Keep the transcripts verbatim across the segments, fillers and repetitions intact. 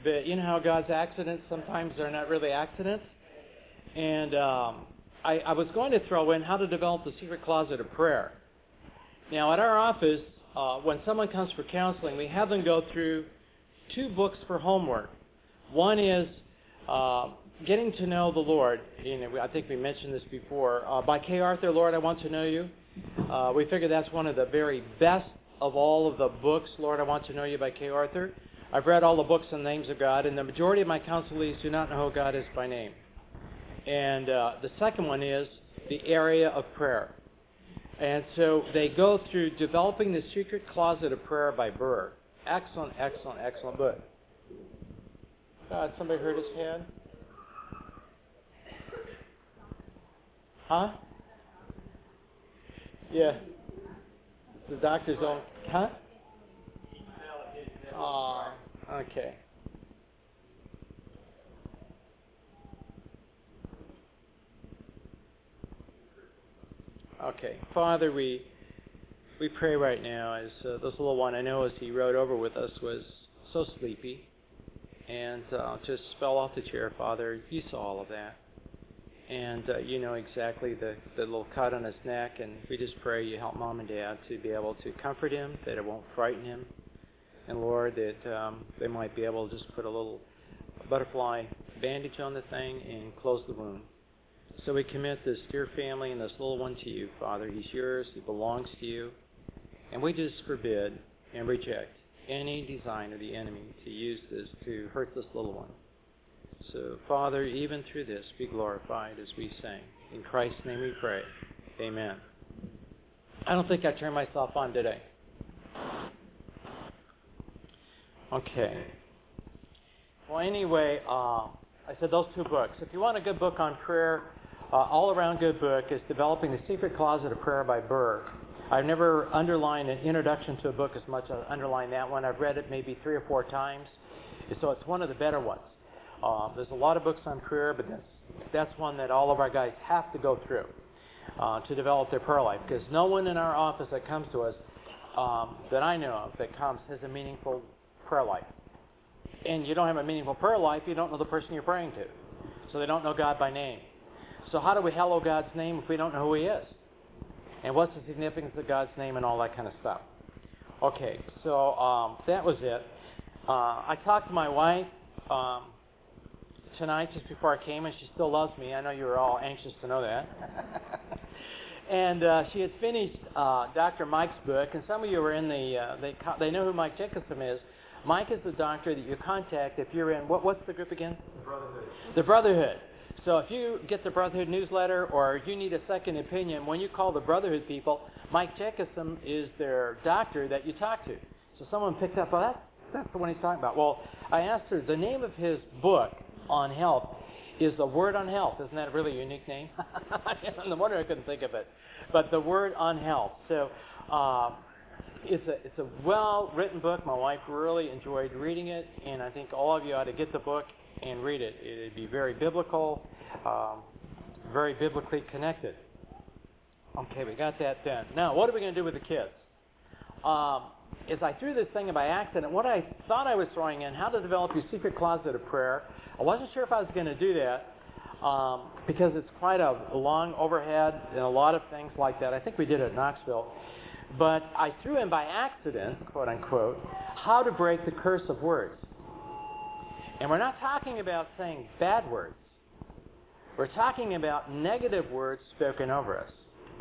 But you know how God's accidents, sometimes they're not really accidents? And um, I, I was going to throw in how to develop the secret closet of prayer. Now, at our office, uh, when someone comes for counseling, we have them go through two books for homework. One is uh, Getting to Know the Lord. You know, I think we mentioned this before. Uh, by Kay Arthur, Lord, I Want to Know You. Uh, we figure that's one of the very best of all of the books, Lord, I Want to Know You by Kay Arthur. I've read all the books on the names of God, and the majority of my counselees do not know who God is by name. And uh, the second one is The Area of Prayer. And so they go through Developing the Secret Closet of Prayer by Burr. Excellent, excellent, excellent book. God, somebody hurt his hand? Huh? Yeah. The doctor's own. Huh? Oh, okay. Okay. Father, we we pray right now as uh, this little one, I know as he rode over with us, was so sleepy and uh, just fell off the chair, Father. You saw all of that. And uh, you know exactly the, the little cut on his neck, and we just pray you help Mom and Dad to be able to comfort him, that it won't frighten him. And Lord, that um, they might be able to just put a little butterfly bandage on the thing and close the wound. So we commit this dear family and this little one to you, Father. He's yours. He belongs to you. And we just forbid and reject any design of the enemy to use this to hurt this little one. So, Father, even through this, be glorified as we sing. In Christ's name we pray. Amen. I don't think I turned myself on today. Okay. Well, anyway, uh, I said those two books. If you want a good book on prayer, uh, all-around good book is Developing the Secret Closet of Prayer by Burr. I've never underlined an introduction to a book as much as I underlined that one. I've read it maybe three or four times. So it's one of the better ones. Uh, there's a lot of books on prayer, but that's, that's one that all of our guys have to go through uh, to develop their prayer life. Because no one in our office that comes to us, um, that I know of, that comes has a meaningful prayer life. And you don't have a meaningful prayer life, you don't know the person you're praying to. So they don't know God by name. So how do we hallow God's name if we don't know who He is? And what's the significance of God's name and all that kind of stuff? Okay, so um, that was it. Uh, I talked to my wife um, tonight just before I came, and she still loves me. I know you were all anxious to know that. And uh, she had finished uh, Doctor Mike's book, and some of you are in the, uh, they, they know who Mike Jacobson is. Mike is the doctor that you contact if you're in, what, what's the group again? The Brotherhood. The Brotherhood. So if you get the Brotherhood newsletter or you need a second opinion, when you call the Brotherhood people, Mike Jacobson is their doctor that you talk to. So someone picked up, well, that's, that's the one he's talking about. Well, I asked her, the name of his book on health is The Word on Health. Isn't that a really unique name? No wonder I couldn't think of it. But The Word on Health. So uh, it's a it's a well-written book. My wife really enjoyed reading it, and I think all of you ought to get the book and read it. It'd be very biblical, um, very biblically connected. Okay, we got that done. Now, what are we going to do with the kids? Um, as I threw this thing in by accident, what I thought I was throwing in, how to develop your secret closet of prayer, I wasn't sure if I was going to do that um, because it's quite a long overhead and a lot of things like that. I think we did it at Knoxville. But I threw in by accident, quote unquote, how to break the curse of words. And we're not talking about saying bad words. We're talking about negative words spoken over us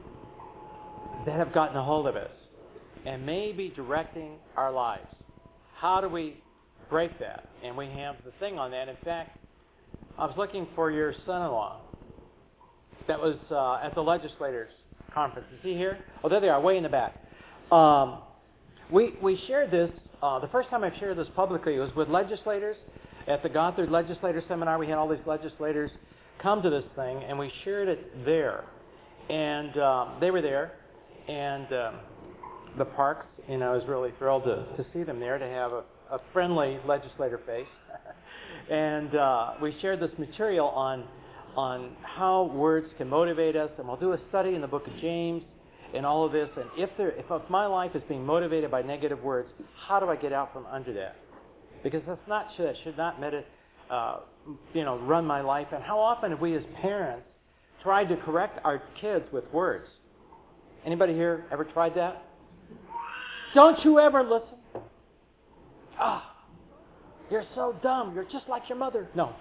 that have gotten a hold of us and may be directing our lives. How do we break that? And we have the thing on that. In fact, I was looking for your son-in-law that was uh, at the legislators' conference. Is he here? Oh, there they are, way in the back. Um, we we shared this, uh, the first time I've shared this publicly was with legislators. At the Gothard Legislator Seminar, we had all these legislators come to this thing, and we shared it there. And um, they were there, and um, the Parks, you know, I was really thrilled to, to see them there, to have a, a friendly legislator face. And uh, we shared this material on on how words can motivate us, and we'll do a study in the book of James and all of this. And if there, if my life is being motivated by negative words, how do I get out from under that? Because that's not should should not medit, uh, you know, run my life. And how often have we as parents tried to correct our kids with words? Anybody here ever tried that? Don't you ever listen? Ah, you're so dumb. You're just like your mother. No.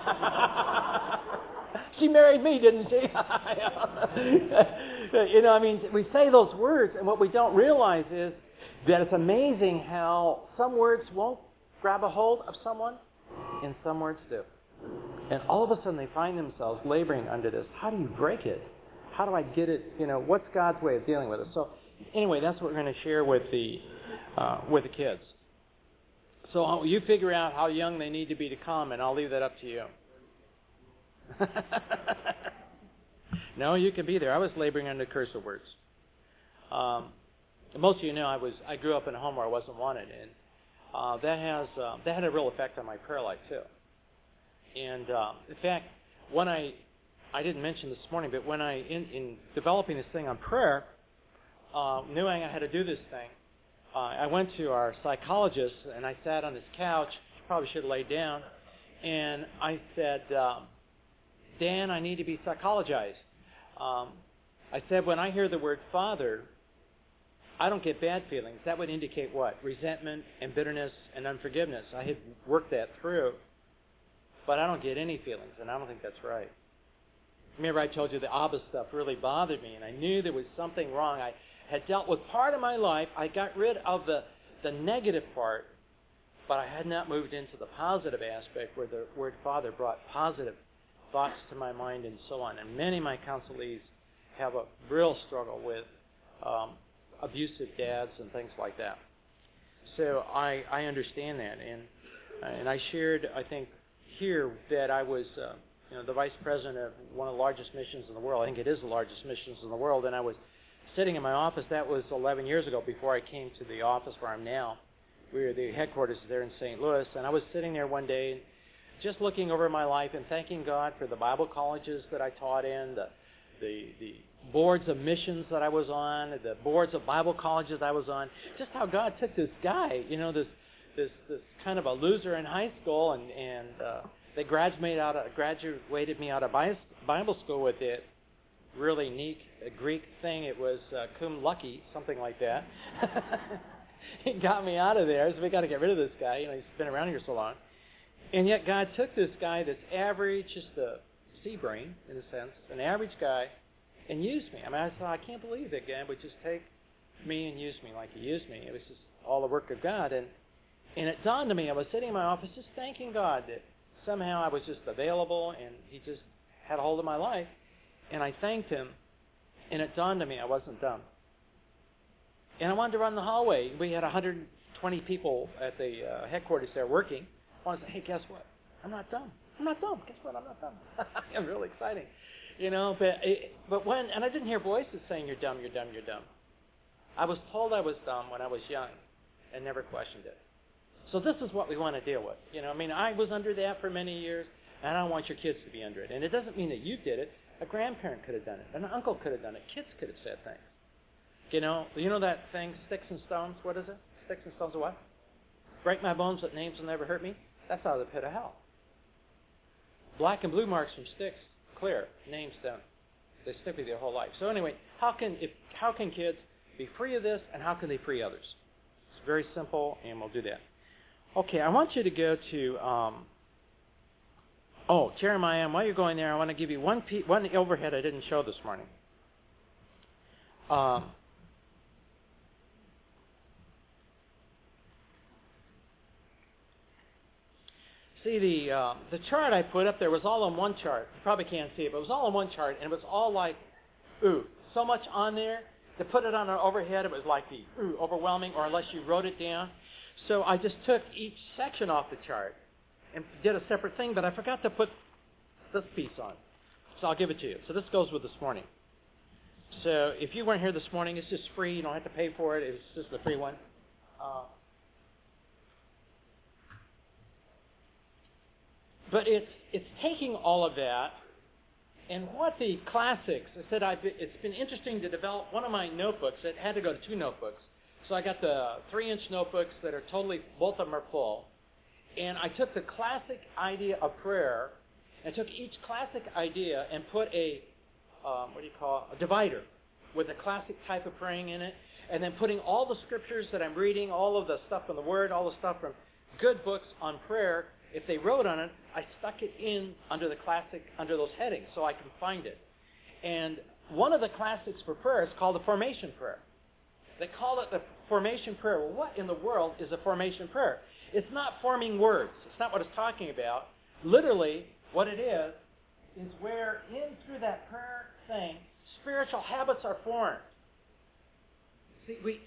She married me, didn't she? You know, I mean, we say those words, and what we don't realize is that it's amazing how some words won't grab a hold of someone, and some words do. And all of a sudden they find themselves laboring under this. How do you break it? How do I get it? You know, what's God's way of dealing with it? So anyway, that's what we're going to share with the uh, with the kids. So you figure out how young they need to be to come, and I'll leave that up to you. No, you can be there. I was laboring under cursive words. Um, most of you know I was. I grew up in a home where I wasn't wanted, and uh, that has uh, that had a real effect on my prayer life too. And uh, in fact, when I I didn't mention this morning, but when I in, in developing this thing on prayer, uh, knowing I had to do this thing, uh, I went to our psychologist and I sat on his couch. Probably should have laid down, and I said, um, Dan, I need to be psychologized. Um, I said, when I hear the word Father, I don't get bad feelings. That would indicate what? Resentment and bitterness and unforgiveness. I had worked that through, but I don't get any feelings, and I don't think that's right. Remember I told you the Abba stuff really bothered me, and I knew there was something wrong. I had dealt with part of my life. I got rid of the, the negative part, but I had not moved into the positive aspect where the word Father brought positive thoughts to my mind and so on. And many of my counselees have a real struggle with um, abusive dads and things like that. So I, I understand that. And and I shared, I think, here that I was uh, you know, the vice president of one of the largest missions in the world. I think it is the largest missions in the world. And I was sitting in my office. That was eleven years ago before I came to the office where I'm now. We were the headquarters there in Saint Louis. And I was sitting there one day and just looking over my life and thanking God for the Bible colleges that I taught in, the, the the boards of missions that I was on, the boards of Bible colleges I was on. Just how God took this guy, you know, this this this kind of a loser in high school, and and uh, they graduated out of, graduated me out of Bible school with it. Really neat a Greek thing. It was uh, cum lucky, something like that. He got me out of there, so we got to get rid of this guy. You know, he's been around here so long. And yet God took this guy that's average, just a sea brain, in a sense, an average guy, and used me. I mean, I thought, I can't believe that God would just take me and use me like he used me. It was just all the work of God. And and it dawned on me, I was sitting in my office just thanking God that somehow I was just available and he just had a hold of my life. And I thanked him, and it dawned on me I wasn't dumb. And I wanted to run the hallway. We had one hundred twenty people at the uh, headquarters there working. I wanted to say, hey, guess what? I'm not dumb. I'm not dumb. Guess what? I'm not dumb. It's really exciting. You know, but it, but when, and I didn't hear voices saying, you're dumb, you're dumb, you're dumb. I was told I was dumb when I was young and never questioned it. So this is what we want to deal with. You know, I mean, I was under that for many years, and I don't want your kids to be under it. And it doesn't mean that you did it. A grandparent could have done it. An uncle could have done it. Kids could have said things. You know, you know that thing, sticks and stones? What is it? Sticks and stones are what? Break my bones, but names will never hurt me. That's out of the pit of hell. Black and blue marks from sticks, clear. Names don't. They stick with you your whole life. So anyway, how can if how can kids be free of this, and how can they free others? It's very simple, and we'll do that. Okay, I want you to go to, um, oh, Jeremiah, and while you're going there, I want to give you one, pe- one overhead I didn't show this morning. Um, See, the uh, the chart I put up there was all on one chart. You probably can't see it, but it was all on one chart, and it was all like, ooh, so much on there. To put it on an overhead, it was like the, ooh, overwhelming, or unless you wrote it down. So I just took each section off the chart and did a separate thing, but I forgot to put this piece on. So I'll give it to you. So this goes with this morning. So if you weren't here this morning, it's just free. You don't have to pay for it. It's just a free one. Uh, But it's it's taking all of that, and what the classics, I said I've been, it's been interesting to develop one of my notebooks. It had to go to two notebooks. So I got the three-inch notebooks that are totally, both of them are full. And I took the classic idea of prayer and took each classic idea and put a, um, what do you call it, a divider with a classic type of praying in it, and then putting all the scriptures that I'm reading, all of the stuff from the Word, all the stuff from good books on prayer. If they wrote on it, I stuck it in under the classic, under those headings so I can find it. And one of the classics for prayer is called the formation prayer. They call it the formation prayer. Well, what in the world is a formation prayer? It's not forming words. It's not what it's talking about. Literally, what it is, is where in through that prayer thing, spiritual habits are formed. See, we,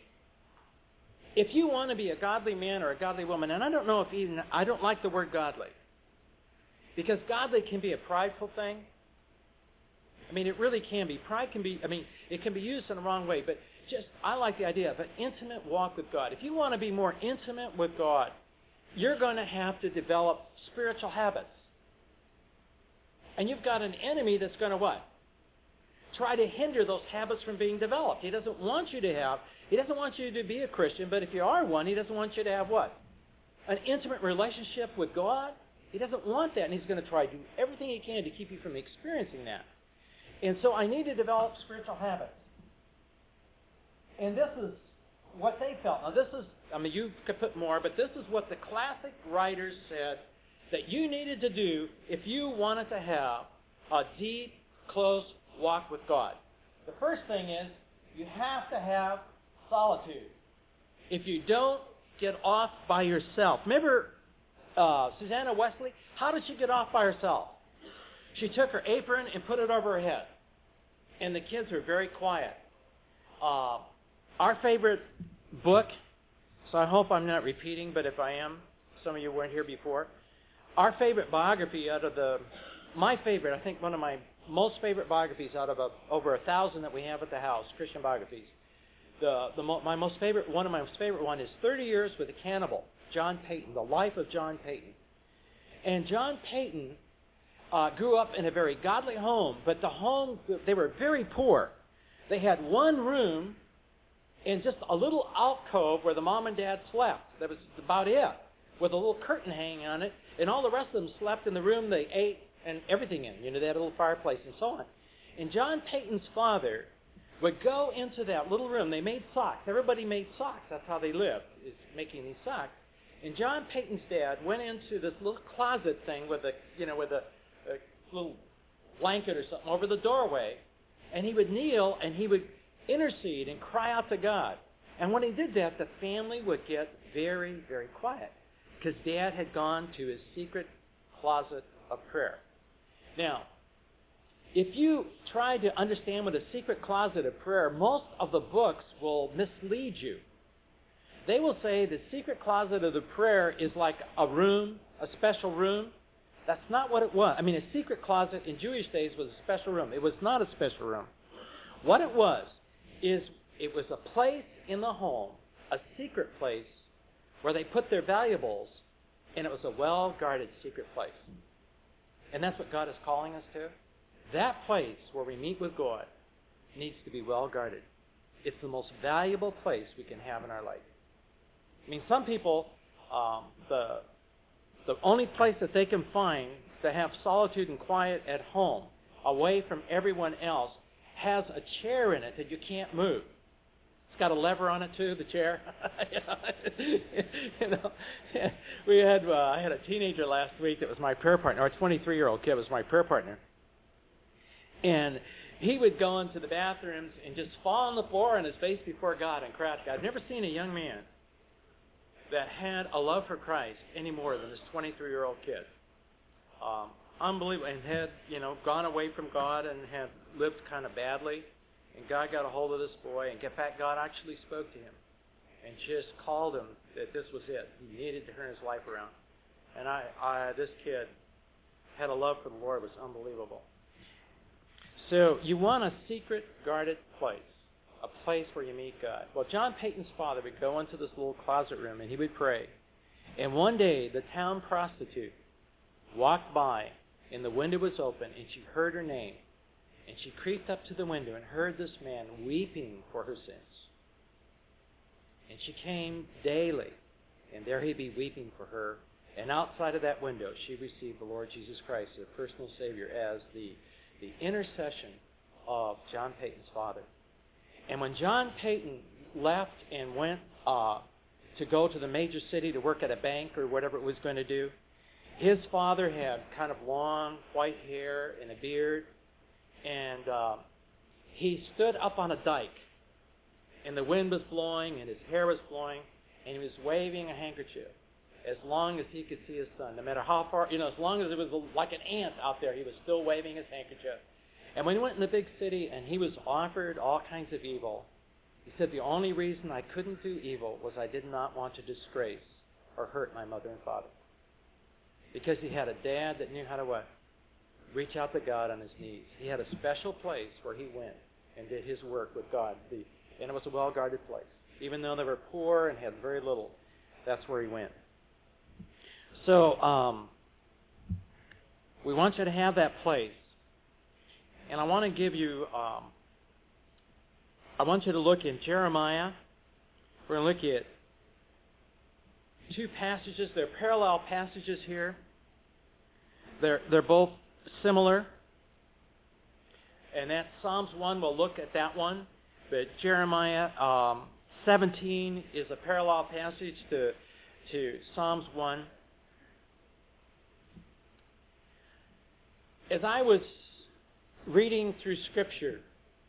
if you want to be a godly man or a godly woman, and I don't know if even, I don't like the word godly, because godly can be a prideful thing. I mean, it really can be. Pride can be, I mean, it can be used in the wrong way, but just, I like the idea of an intimate walk with God. If you want to be more intimate with God, you're going to have to develop spiritual habits. And you've got an enemy that's going to what? Try to hinder those habits from being developed. He doesn't want you to have, he doesn't want you to be a Christian, but if you are one, he doesn't want you to have what? An intimate relationship with God. He doesn't want that, and he's going to try to do everything he can to keep you from experiencing that. And so I need to develop spiritual habits. And this is what they felt. Now this is, I mean, you could put more, but this is what the classic writers said that you needed to do if you wanted to have a deep, close walk with God. The first thing is you have to have solitude. If you don't get off by yourself. Remember uh, Susanna Wesley? How did she get off by herself? She took her apron and put it over her head. And the kids were very quiet. Uh, our favorite book, so I hope I'm not repeating, but if I am, some of you weren't here before. Our favorite biography out of the, my favorite, I think one of my most favorite biographies out of a, over a thousand that we have at the house, Christian biographies. The, the my most favorite, one of my most favorite one is thirty years with a Cannibal, John Peyton, the life of John Peyton. And John Peyton uh, grew up in a very godly home, but the home, they were very poor. They had one room and just a little alcove where the mom and dad slept. That was about it, with a little curtain hanging on it, and all the rest of them slept in the room they ate and everything in. You know, they had a little fireplace and so on. And John Peyton's father would go into that little room. They made socks. Everybody made socks. That's how they lived, is making these socks. And John Peyton's dad went into this little closet thing with a, you know, with a, a little blanket or something over the doorway, and he would kneel and he would intercede and cry out to God. And when he did that, the family would get very, very quiet because Dad had gone to his secret closet of prayer. Now, if you try to understand what a secret closet of prayer, most of the books will mislead you. They will say the secret closet of the prayer is like a room, a special room. That's not what it was. I mean, a secret closet in Jewish days was a special room. It was not a special room. What it was is it was a place in the home, a secret place, where they put their valuables, and it was a well-guarded secret place. And that's what God is calling us to. That place where we meet with God needs to be well-guarded. It's the most valuable place we can have in our life. I mean, some people, um, the, the only place that they can find to have solitude and quiet at home, away from everyone else, has a chair in it that you can't move. It's got a lever on it too, the chair. you know, we had uh, I had a teenager last week that was my prayer partner, or a twenty-three-year-old kid was my prayer partner, and he would go into the bathrooms and just fall on the floor on his face before God and cry out to God. I've never seen a young man that had a love for Christ any more than this twenty-three-year-old kid. Um, unbelievable, and had, you know, gone away from God and had lived kind of badly. And God got a hold of this boy, and get back, God actually spoke to him and just called him that this was it. He needed to turn his life around. And I, I this kid had a love for the Lord. It was unbelievable. So you want a secret, guarded place, a place where you meet God. Well, John Peyton's father would go into this little closet room, and he would pray. And one day, the town prostitute walked by, and the window was open, and she heard her name. And she creeped up to the window and heard this man weeping for her sins. And she came daily, and there he'd be weeping for her. And outside of that window, she received the Lord Jesus Christ as her personal Savior as the, the intercession of John Peyton's father. And when John Peyton left and went uh, to go to the major city to work at a bank or whatever it was going to do, his father had kind of long white hair and a beard, and uh, he stood up on a dike, and the wind was blowing, and his hair was blowing, and he was waving a handkerchief as long as he could see his son. No matter how far, you know, as long as it was like an ant out there, he was still waving his handkerchief. And when he went in the big city and he was offered all kinds of evil, he said, the only reason I couldn't do evil was I did not want to disgrace or hurt my mother and father. Because he had a dad that knew how to what? Reach out to God on his knees. He had a special place where he went and did his work with God. The, and it was a well-guarded place. Even though they were poor and had very little, that's where he went. So, um, we want you to have that place. And I want to give you, um, I want you to look in Jeremiah. We're going to look at two passages. They're parallel passages here. They're, they're both similar. And that's Psalms one. We'll look at that one. But Jeremiah um, seventeen is a parallel passage to, to Psalms one. As I was reading through Scripture,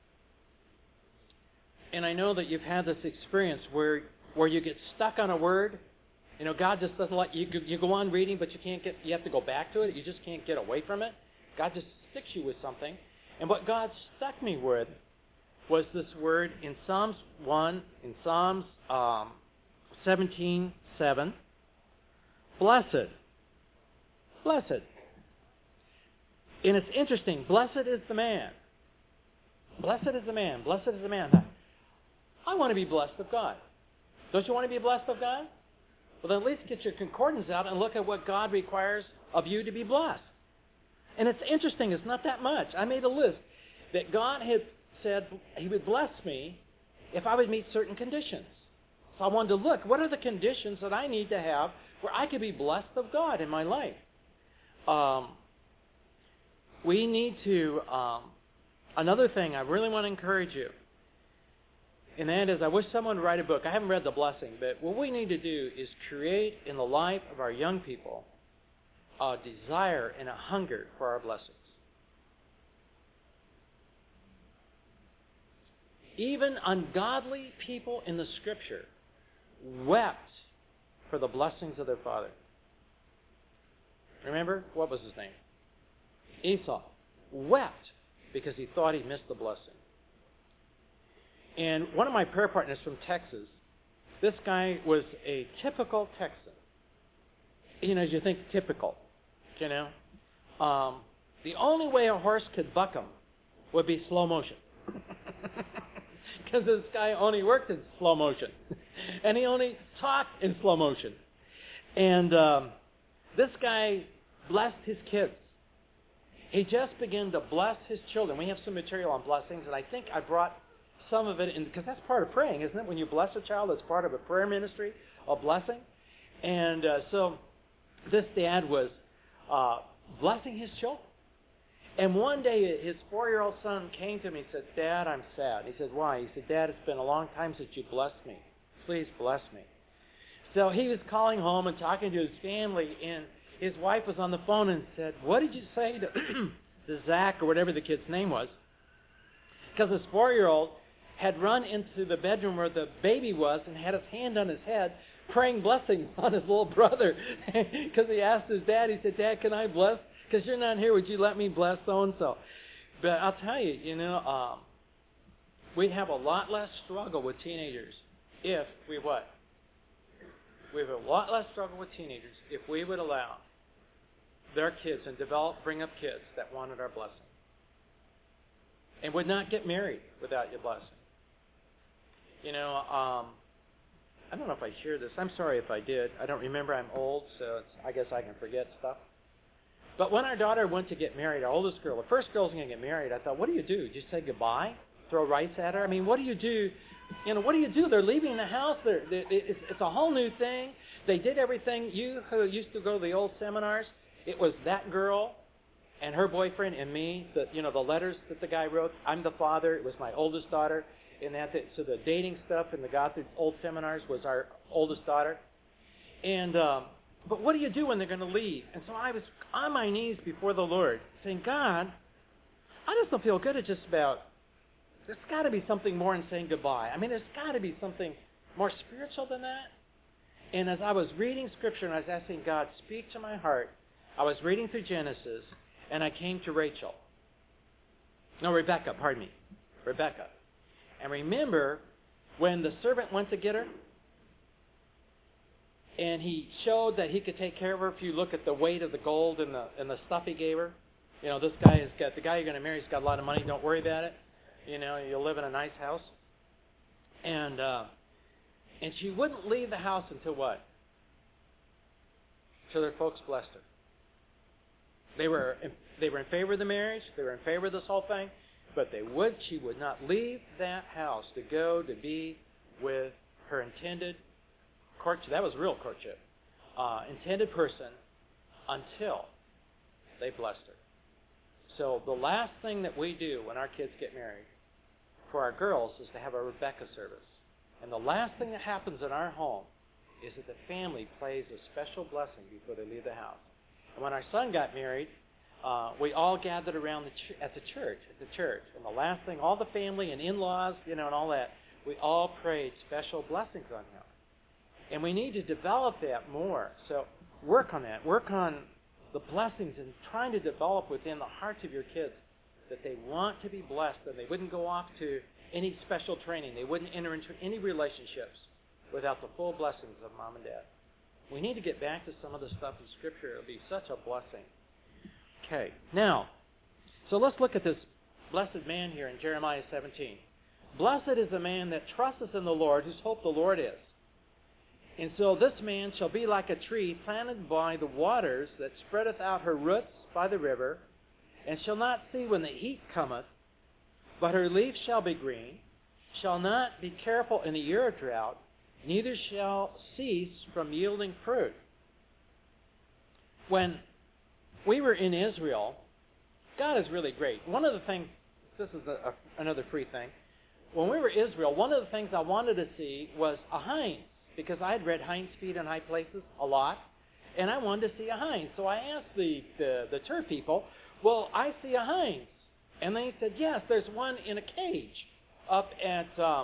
and I know that you've had this experience where where you get stuck on a word. You know, God just doesn't let you, you go on reading, but you can't get, you have to go back to it. You just can't get away from it. God just sticks you with something. And what God stuck me with was this word in Psalms one, in Psalms um, seventeen seven. Blessed. Blessed. And it's interesting. Blessed is the man. Blessed is the man. Blessed is the man. I want to be blessed of God. Don't you want to be blessed of God? Well, then at least get your concordance out and look at what God requires of you to be blessed. And it's interesting. It's not that much. I made a list that God had said He would bless me if I would meet certain conditions. So I wanted to look, what are the conditions that I need to have where I could be blessed of God in my life? Um, we need to, um, another thing I really want to encourage you, and that is I wish someone would write a book. I haven't read The Blessing, but what we need to do is create in the life of our young people a desire and a hunger for our blessings. Even ungodly people in the Scripture wept for the blessings of their father. Remember? What was his name? Esau. Wept because he thought he missed the blessing. And one of my prayer partners from Texas, this guy was a typical Texan. You know, as you think typical, you know. Um, the only way a horse could buck him would be slow motion. Because this guy only worked in slow motion. And he only talked in slow motion. And um, this guy blessed his kids. He just began to bless his children. We have some material on blessings, and I think I brought some of it in, because that's part of praying, isn't it? When you bless a child, it's part of a prayer ministry of blessing. And uh, so this dad was uh, blessing his children. And one day his four-year-old son came to me and said, Dad, I'm sad. He said, why? He said, Dad, it's been a long time since you blessed me. Please bless me. So he was calling home and talking to his family, and his wife was on the phone and said, what did you say to, to Zach, or whatever the kid's name was? Because his four-year-old had run into the bedroom where the baby was and had his hand on his head, praying blessings on his little brother. Because he asked his dad, he said, Dad, can I bless? Because you're not here, would you let me bless so-and-so? But I'll tell you, you know, um, we'd have a lot less struggle with teenagers if we what? We have a lot less struggle with teenagers if we would allow their kids and develop, bring up kids that wanted our blessing. And would not get married without your blessing. You know, um, I don't know if I shared this. I'm sorry if I did. I don't remember. I'm old, so it's, I guess I can forget stuff. But when our daughter went to get married, our oldest girl, the first girl's going to get married, I thought, what do you do? Just say goodbye? Throw rice at her? I mean, what do you do You know, what do you do? They're leaving the house. They're, they it's, it's a whole new thing. They did everything. You who used to go to the old seminars, it was that girl and her boyfriend and me. The, you know, the letters that the guy wrote. I'm the father. It was my oldest daughter. And that, so the dating stuff in the got the old seminars was our oldest daughter. And um, but what do you do when they're going to leave? And so I was on my knees before the Lord, saying, God, I just don't feel good at just about. There's got to be something more in saying goodbye. I mean, there's got to be something more spiritual than that. And as I was reading Scripture and I was asking God, speak to my heart, I was reading through Genesis, and I came to Rachel. No, Rebecca, pardon me. Rebecca. And remember when the servant went to get her? And he showed that he could take care of her if you look at the weight of the gold and the and the stuff he gave her. You know, this guy has got, the guy you're going to marry has got a lot of money. Don't worry about it. You know, you'll live in a nice house. And uh, and she wouldn't leave the house until what? Until their folks blessed her. They were in, they were in favor of the marriage. They were in favor of this whole thing. But they would, she would not leave that house to go to be with her intended courtship. That was real courtship. Uh, intended person until they blessed her. So the last thing that we do when our kids get married for our girls is to have a Rebecca service. And the last thing that happens in our home is that the family plays a special blessing before they leave the house. And when our son got married, Uh, we all gathered around the ch- at the church, at the church. And the last thing, all the family and in-laws, you know, and all that, we all prayed special blessings on him. And we need to develop that more. So work on that. Work on the blessings and trying to develop within the hearts of your kids that they want to be blessed, and they wouldn't go off to any special training. They wouldn't enter into any relationships without the full blessings of mom and dad. We need to get back to some of the stuff in Scripture. It will be such a blessing. Okay, now, so let's look at this blessed man here in Jeremiah seventeen. Blessed is the man that trusteth in the Lord, whose hope the Lord is. And so this man shall be like a tree planted by the waters, that spreadeth out her roots by the river, and shall not see when the heat cometh, but her leaf shall be green, shall not be careful in the year of drought, neither shall cease from yielding fruit. When we were in Israel, God is really great. One of the things, this is a, a, another free thing. When we were in Israel, one of the things I wanted to see was a hind, because I had read hinds feet in high places a lot, and I wanted to see a hind. So I asked the, the, the tour people, well, I see a hind. And they said, yes, there's one in a cage up at, um,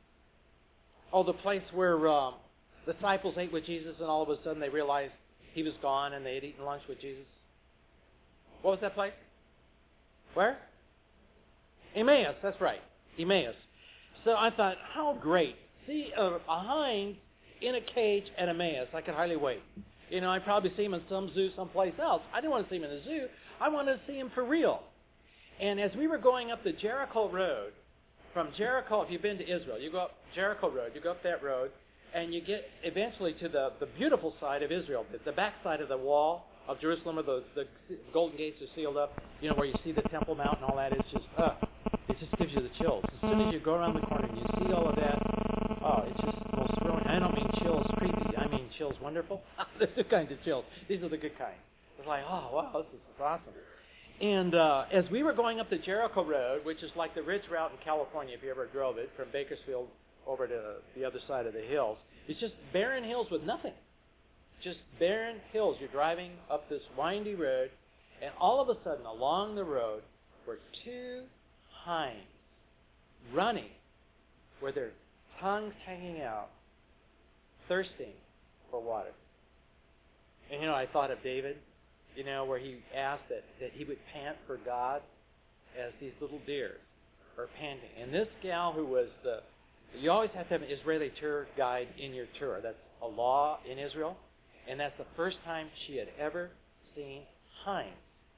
oh, the place where um, the disciples ate with Jesus, and all of a sudden they realized he was gone, and they had eaten lunch with Jesus. What was that place? Where? Emmaus, that's right. Emmaus. So I thought, how great. See a, a hind in a cage at Emmaus. I could hardly wait. You know, I'd probably see him in some zoo someplace else. I didn't want to see him in the zoo. I wanted to see him for real. And as we were going up the Jericho Road, from Jericho, if you've been to Israel, you go up Jericho Road, you go up that road, and you get eventually to the, the beautiful side of Israel, the, the back side of the wall of Jerusalem, where the, the golden gates are sealed up, you know, where you see the Temple Mount and all that. It's just, uh, it just gives you the chills. As soon as you go around the corner and you see all of that, oh, it's just the most thrilling. I don't mean chills creepy. I mean chills wonderful. There's two kinds of chills. These are the good kind. It's like, oh, wow, this is awesome. And uh, as we were going up the Jericho Road, which is like the Ridge Route in California, if you ever drove it, from Bakersfield over to the other side of the hills, it's just barren hills with nothing. Just barren hills. You're driving up this windy road, and all of a sudden, along the road, were two hinds running with their tongues hanging out, thirsting for water. And, you know, I thought of David, you know, where he asked that, that he would pant for God as these little deer are panting. And this gal who was the, you always have to have an Israeli tour guide in your tour. That's a law in Israel. And that's the first time she had ever seen hinds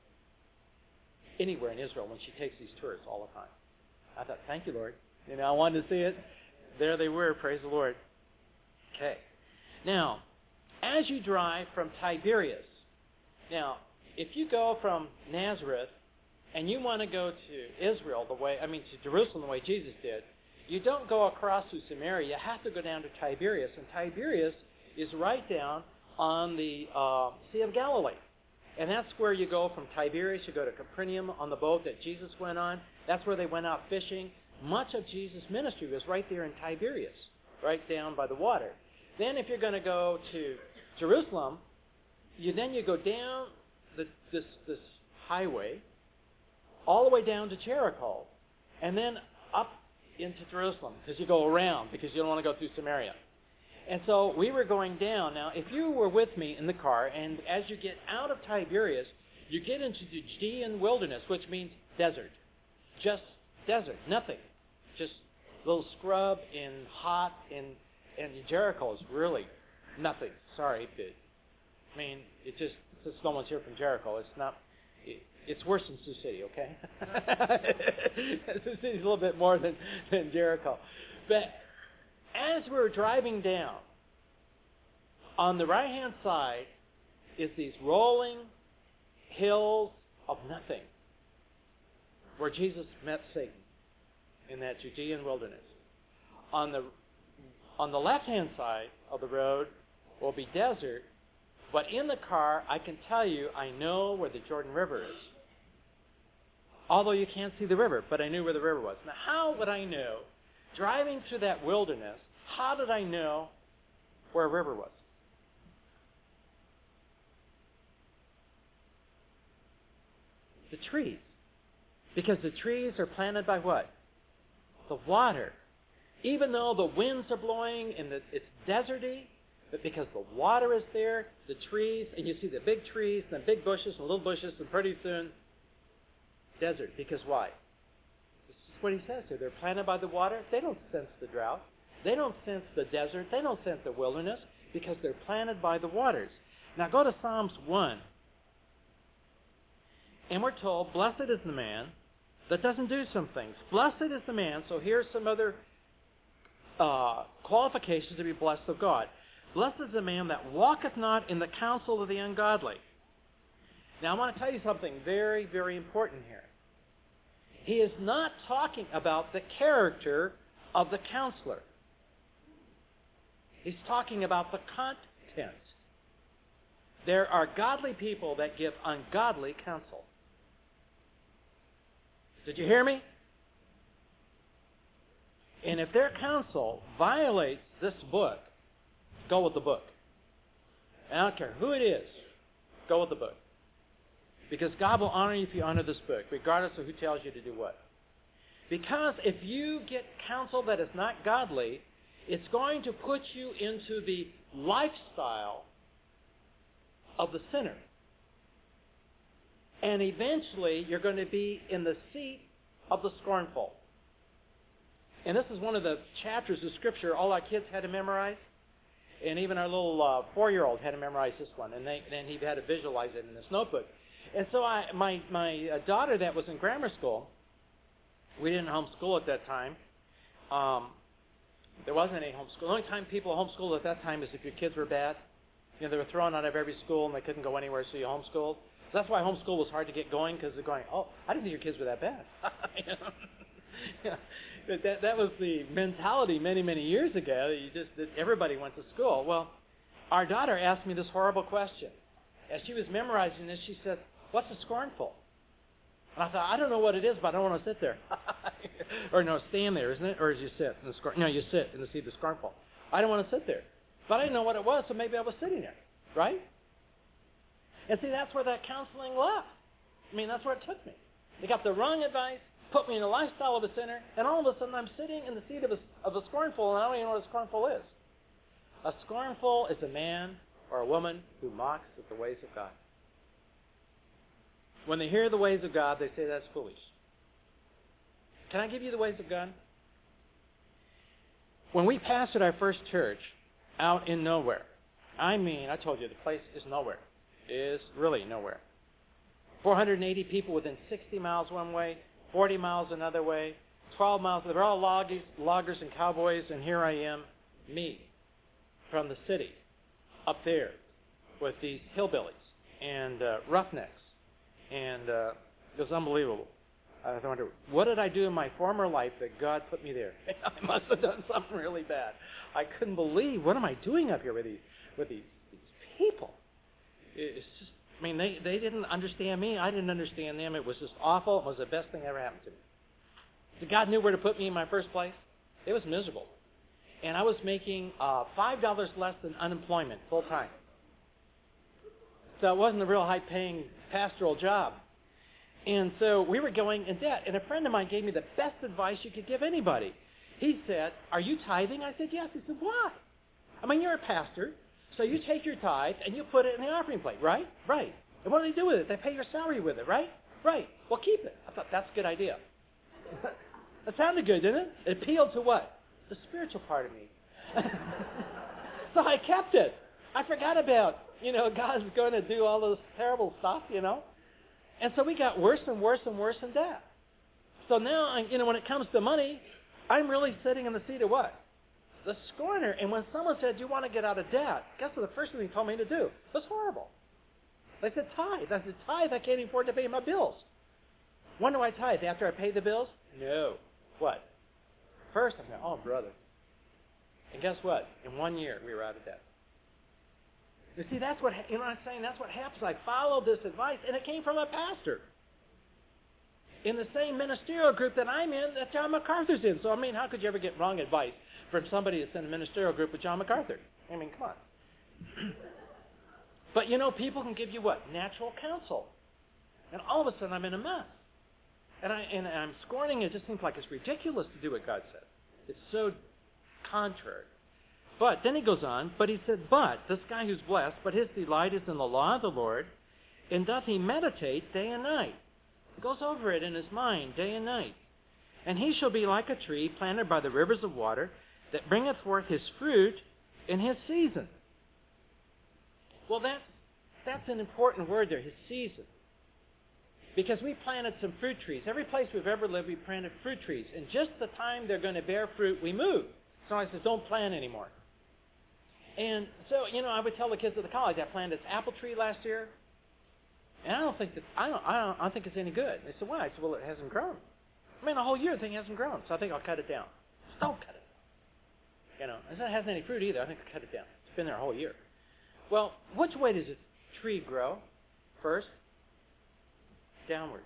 anywhere in Israel when she takes these tours all the time. I thought, thank you, Lord. You know, I wanted to see it. There they were. Praise the Lord. Okay. Now, as you drive from Tiberias, now, if you go from Nazareth and you want to go to Israel the way, I mean, to Jerusalem the way Jesus did, you don't go across through Samaria. You have to go down to Tiberias, and Tiberias is right down on the uh, Sea of Galilee. And that's where you go from Tiberias. You go to Capernaum on the boat that Jesus went on. That's where they went out fishing. Much of Jesus' ministry was right there in Tiberias, right down by the water. Then if you're going to go to Jerusalem, you then you go down the, this, this highway all the way down to Jericho, and then up into Jerusalem, because you go around, because you don't want to go through Samaria. And so we were going down. Now, if you were with me in the car, and as you get out of Tiberias, you get into the Judean wilderness, which means desert. Just desert, nothing. Just a little scrub and hot, and, and Jericho is really nothing. Sorry, but, I mean, it just, since no one's here from Jericho, it's not, it, it's worse than Sioux City, okay? Sioux City's a little bit more than, than Jericho. But as we were driving down, on the right-hand side is these rolling hills of nothing, where Jesus met Satan in that Judean wilderness. On the on the left-hand side of the road will be desert, but in the car, I can tell you, I know where the Jordan River is. Although you can't see the river, but I knew where the river was. Now, how would I know, driving through that wilderness, how did I know where a river was? The trees. Because the trees are planted by what? The water. Even though the winds are blowing and the, it's deserty, but because the water is there, the trees, and you see the big trees and the big bushes and little bushes, and pretty soon, desert. Because why? This is what he says here. They're planted by the water. They don't sense the drought. They don't sense the desert. They don't sense the wilderness because they're planted by the waters. Now go to Psalms one. And we're told, blessed is the man that doesn't do some things. Blessed is the man. So here's some other uh, qualifications to be blessed of God. Blessed is the man that walketh not in the counsel of the ungodly. Now I want to tell you something very, very important here. He is not talking about the character of the counselor. He's talking about the content. There are godly people that give ungodly counsel. Did you hear me? And if their counsel violates this book, go with the book. And I don't care who it is, go with the book. Because God will honor you if you honor this book, regardless of who tells you to do what. Because if you get counsel that is not godly, it's going to put you into the lifestyle of the sinner. And eventually, you're going to be in the seat of the scornful. And this is one of the chapters of Scripture all our kids had to memorize. And even our little uh, four-year-old had to memorize this one. And then he had to visualize it in this notebook. And so I, my, my uh, daughter that was in grammar school, we didn't homeschool at that time. Um, there wasn't any homeschool. The only time people homeschooled at that time is if your kids were bad. You know, they were thrown out of every school and they couldn't go anywhere, so you homeschooled. So that's why homeschool was hard to get going, because they're going, oh, I didn't think your kids were that bad. You know? Yeah. But that, that was the mentality many, many years ago. That you just that everybody went to school. Well, our daughter asked me this horrible question. As she was memorizing this, she said, what's a scornful? And I thought, I don't know what it is, but I don't want to sit there. Or no, stand there, isn't it? Or you sit in the scorn? No, you sit in the seat of the scornful. I don't want to sit there. But I didn't know what it was, so maybe I was sitting there. Right? And see, that's where that counseling left. I mean, that's where it took me. They got the wrong advice, put me in the lifestyle of a sinner, and all of a sudden I'm sitting in the seat of a, of a scornful, and I don't even know what a scornful is. A scornful is a man or a woman who mocks at the ways of God. When they hear the ways of God, they say that's foolish. Can I give you the ways of God? When we pastored our first church out in nowhere, I mean, I told you, the place is nowhere. It is really nowhere. four hundred eighty people within sixty miles one way, forty miles another way, twelve miles. They're all loggers, loggers and cowboys, and here I am, me, from the city, up there with these hillbillies and uh, roughnecks. And uh, it was unbelievable. I wonder, what did I do in my former life that God put me there? I must have done something really bad. I couldn't believe, what am I doing up here with these with these, these people? It's just, I mean, they, they didn't understand me. I didn't understand them. It was just awful. It was the best thing that ever happened to me. So God knew where to put me in my first place. It was miserable. And I was making uh, five dollars less than unemployment full time. So it wasn't a real high-paying pastoral job. And so we were going in debt. And a friend of mine gave me the best advice you could give anybody. He said, are you tithing? I said, yes. He said, why? I mean, you're a pastor, so you take your tithe and you put it in the offering plate, right? Right. And what do they do with it? They pay your salary with it, right? Right. Well, keep it. I thought, that's a good idea. That sounded good, didn't it? It appealed to what? The spiritual part of me. So I kept it. I forgot about, you know, God's going to do all this terrible stuff, you know. And so we got worse and worse and worse in debt. So now, you know, when it comes to money, I'm really sitting in the seat of what? The scorner. And when someone said, you want to get out of debt, guess what the first thing they told me to do? It was horrible. They said, tithe. I said, tithe, I can't even afford to pay my bills. When do I tithe? After I pay the bills? No. What? First, I'm going, oh, brother. And guess what? In one year, we were out of debt. You see, that's what, you know what I'm saying? That's what happens. I followed this advice, and it came from a pastor in the same ministerial group that I'm in that John MacArthur's in. So, I mean, how could you ever get wrong advice from somebody that's in a ministerial group with John MacArthur? I mean, come on. But, you know, people can give you what? Natural counsel. And all of a sudden, I'm in a mess. And, I, and I'm scorning it. It just seems like it's ridiculous to do what God said. It's so contrary. But then he goes on, but he said, but, this guy who's blessed, but his delight is in the law of the Lord, and doth he meditate day and night. He goes over it in his mind day and night. And he shall be like a tree planted by the rivers of water, that bringeth forth his fruit in his season. Well, that's, that's an important word there, his season. Because we planted some fruit trees. Every place we've ever lived, we planted fruit trees. And just the time they're going to bear fruit, we move. So I said, don't plant anymore. And so, you know, I would tell the kids at the college, I planted this apple tree last year, and I don't think that I don't I don't I don't think it's any good. They said, why? I said, well, it hasn't grown. I mean, the whole year the thing hasn't grown, so I think I'll cut it down. Just don't cut it. You know, I said it hasn't any fruit either. I think I'll cut it down. It's been there a whole year. Well, which way does a tree grow? First, downward,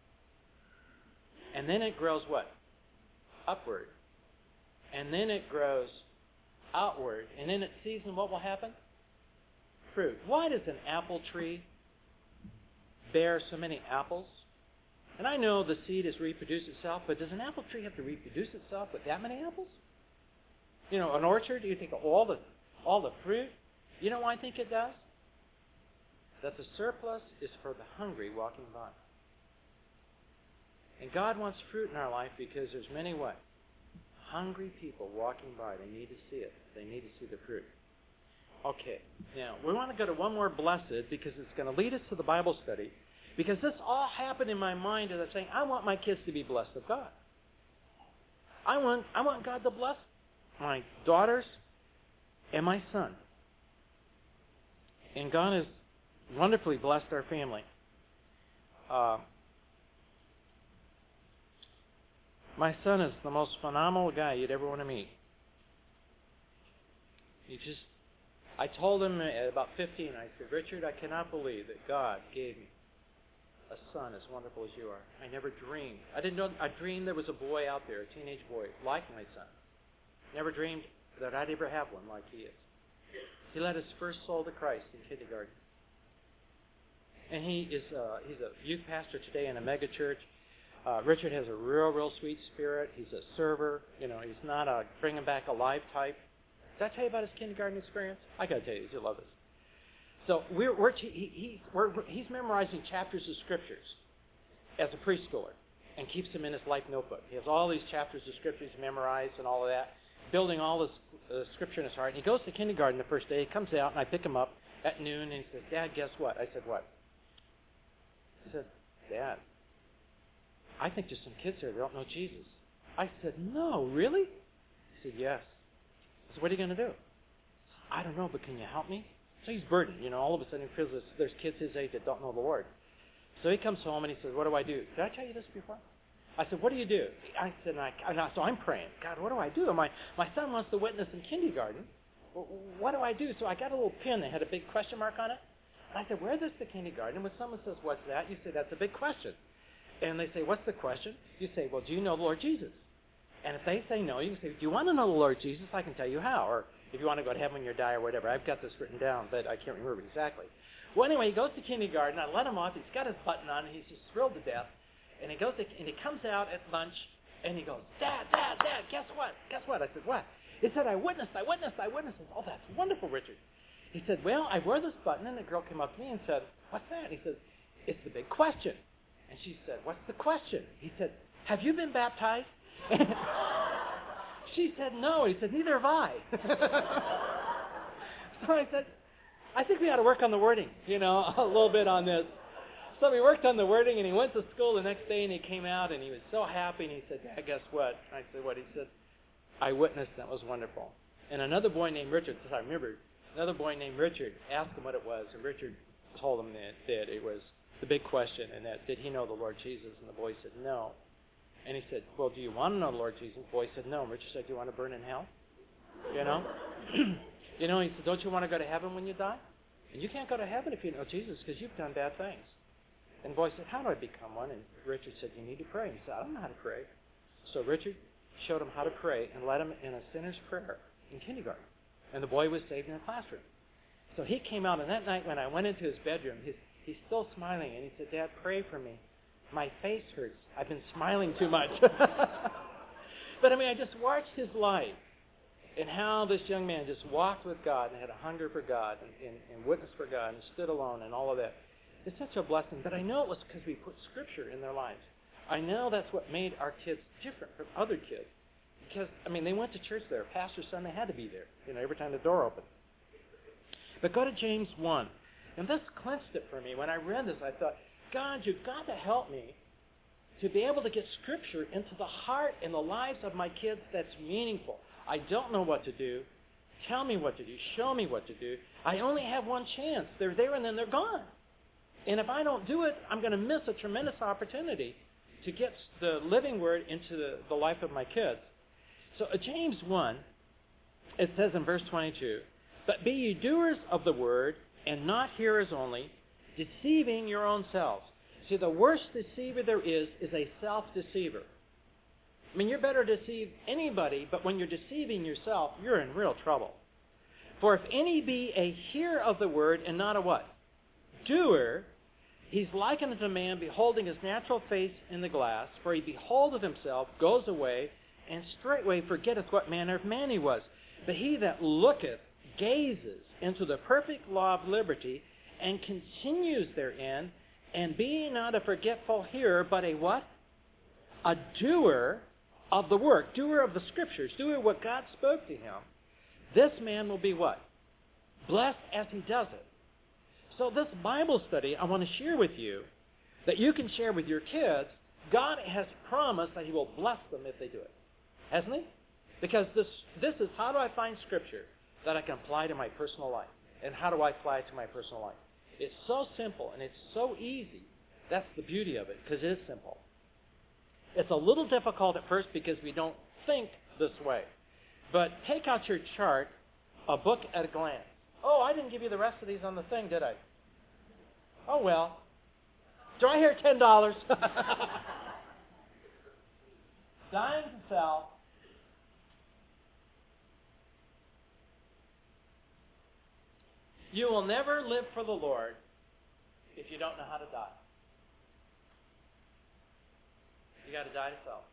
and then it grows what? Upward, and then it grows outward, and in its season, what will happen? Fruit. Why does an apple tree bear so many apples? And I know the seed has reproduced itself, but does an apple tree have to reproduce itself with that many apples? You know, an orchard, you think of all the, all the fruit. You know why I think it does? That the surplus is for the hungry walking by. And God wants fruit in our life because there's many what? Hungry people walking by. They need to see it. They need to see the fruit. Okay, now we want to go to one more blessed because it's going to lead us to the Bible study. Because this all happened in my mind as I'm saying, I want my kids to be blessed of God. I want, I want God to bless my daughters and my son. And God has wonderfully blessed our family. Uh, my son is the most phenomenal guy you'd ever want to meet. He just, I told him at about fifteen, I said, Richard, I cannot believe that God gave me a son as wonderful as you are. I never dreamed. I didn't know, I dreamed there was a boy out there, a teenage boy, like my son. Never dreamed that I'd ever have one like he is. He led his first soul to Christ in kindergarten. And he is uh, he's a youth pastor today in a mega church. Uh, Richard has a real, real sweet spirit. He's a server. You know, he's not a bring him back alive type. Did I tell you about his kindergarten experience? I got to tell you, you'll love this. So we're, we're, he, he, we're, he's memorizing chapters of scriptures as a preschooler and keeps them in his life notebook. He has all these chapters of scriptures memorized and all of that, building all this uh, scripture in his heart. And he goes to kindergarten the first day. He comes out, and I pick him up at noon, and he says, Dad, guess what? I said, what? He said, Dad, I think there's some kids here that don't know Jesus. I said, no, really? He said, yes. I said, what are you going to do? I don't know, but can you help me? So he's burdened. You know, all of a sudden he feels there's kids his age that don't know the Lord. So he comes home and he says, what do I do? Did I tell you this before? I said, what do you do? I said, and I, and I, so I'm praying. God, what do I do? My, my son wants to witness in kindergarten. Well, what do I do? So I got a little pin that had a big question mark on it. And I said, where is the kindergarten? And when someone says, what's that? You say, that's a big question. And they say, what's the question? You say, well, do you know the Lord Jesus? And if they say no, you can say, do you want to know the Lord Jesus? I can tell you how. Or if you want to go to heaven when you die or whatever. I've got this written down, but I can't remember exactly. Well, anyway, he goes to kindergarten. I let him off. He's got his button on. And he's just thrilled to death. And he goes to, and he comes out at lunch, and he goes, Dad, Dad, Dad, guess what? Guess what? I said, what? He said, I witnessed, I witnessed, I witnessed. I said, oh, that's wonderful, Richard. He said, well, I wear this button, and the girl came up to me and said, what's that? And he said, it's the big question. And she said, what's the question? He said, have you been baptized? She said, no. He said, neither have I. So I said, I think we ought to work on the wording, you know, a little bit on this. So we worked on the wording, and he went to school the next day, and he came out, and he was so happy, and he said, Dad, guess what? I said, what? He said, I witnessed, that was wonderful. And another boy named Richard, since I remembered, another boy named Richard asked him what it was, and Richard told him that, that it was the big question, and that did he know the Lord Jesus? And the boy said, no. And he said, well, do you want to know the Lord Jesus? The boy said, no. And Richard said, do you want to burn in hell? You know? You know, he said, don't you want to go to heaven when you die? And you can't go to heaven if you know Jesus because you've done bad things. And the boy said, how do I become one? And Richard said, you need to pray. And he said, I don't know how to pray. So Richard showed him how to pray and led him in a sinner's prayer in kindergarten. And the boy was saved in the classroom. So he came out, and that night when I went into his bedroom, he's, he's still smiling, and he said, Dad, pray for me. My face hurts. I've been smiling too much. But I mean, I just watched his life and how this young man just walked with God and had a hunger for God and, and, and witnessed for God and stood alone and all of that. It's such a blessing. But I know it was because we put Scripture in their lives. I know that's what made our kids different from other kids. Because, I mean, they went to church there. Pastor's son, they had to be there, you know, every time the door opened. But go to James one. And this clinched it for me. When I read this, I thought, God, you've got to help me to be able to get Scripture into the heart and the lives of my kids that's meaningful. I don't know what to do. Tell me what to do. Show me what to do. I only have one chance. They're there and then they're gone. And if I don't do it, I'm going to miss a tremendous opportunity to get the living word into the, the life of my kids. So uh, James one, it says in verse twenty-two, but be ye doers of the word, and not hearers only, deceiving your own selves. See, the worst deceiver there is is a self-deceiver. I mean, you're better to deceive anybody, but when you're deceiving yourself, you're in real trouble. For if any be a hearer of the word and not a what? Doer, he's likened unto a man beholding his natural face in the glass, for he beholdeth himself, goes away, and straightway forgetteth what manner of man he was. But he that looketh, gazes into the perfect law of liberty, and continues therein, and being not a forgetful hearer, but a what? A doer of the work, doer of the Scriptures, doer what God spoke to him. This man will be what? Blessed as he does it. So this Bible study I want to share with you, that you can share with your kids, God has promised that he will bless them if they do it. Hasn't he? Because this, this is how do I find Scripture that I can apply to my personal life? And how do I apply it to my personal life? It's so simple and it's so easy. That's the beauty of it, because it is simple. It's a little difficult at first because we don't think this way. But take out your chart, a book at a glance. Oh, I didn't give you the rest of these on the thing, did I? Oh, well. Do I hear ten dollars? Dying to sell. You will never live for the Lord if you don't know how to die. You got to die to self.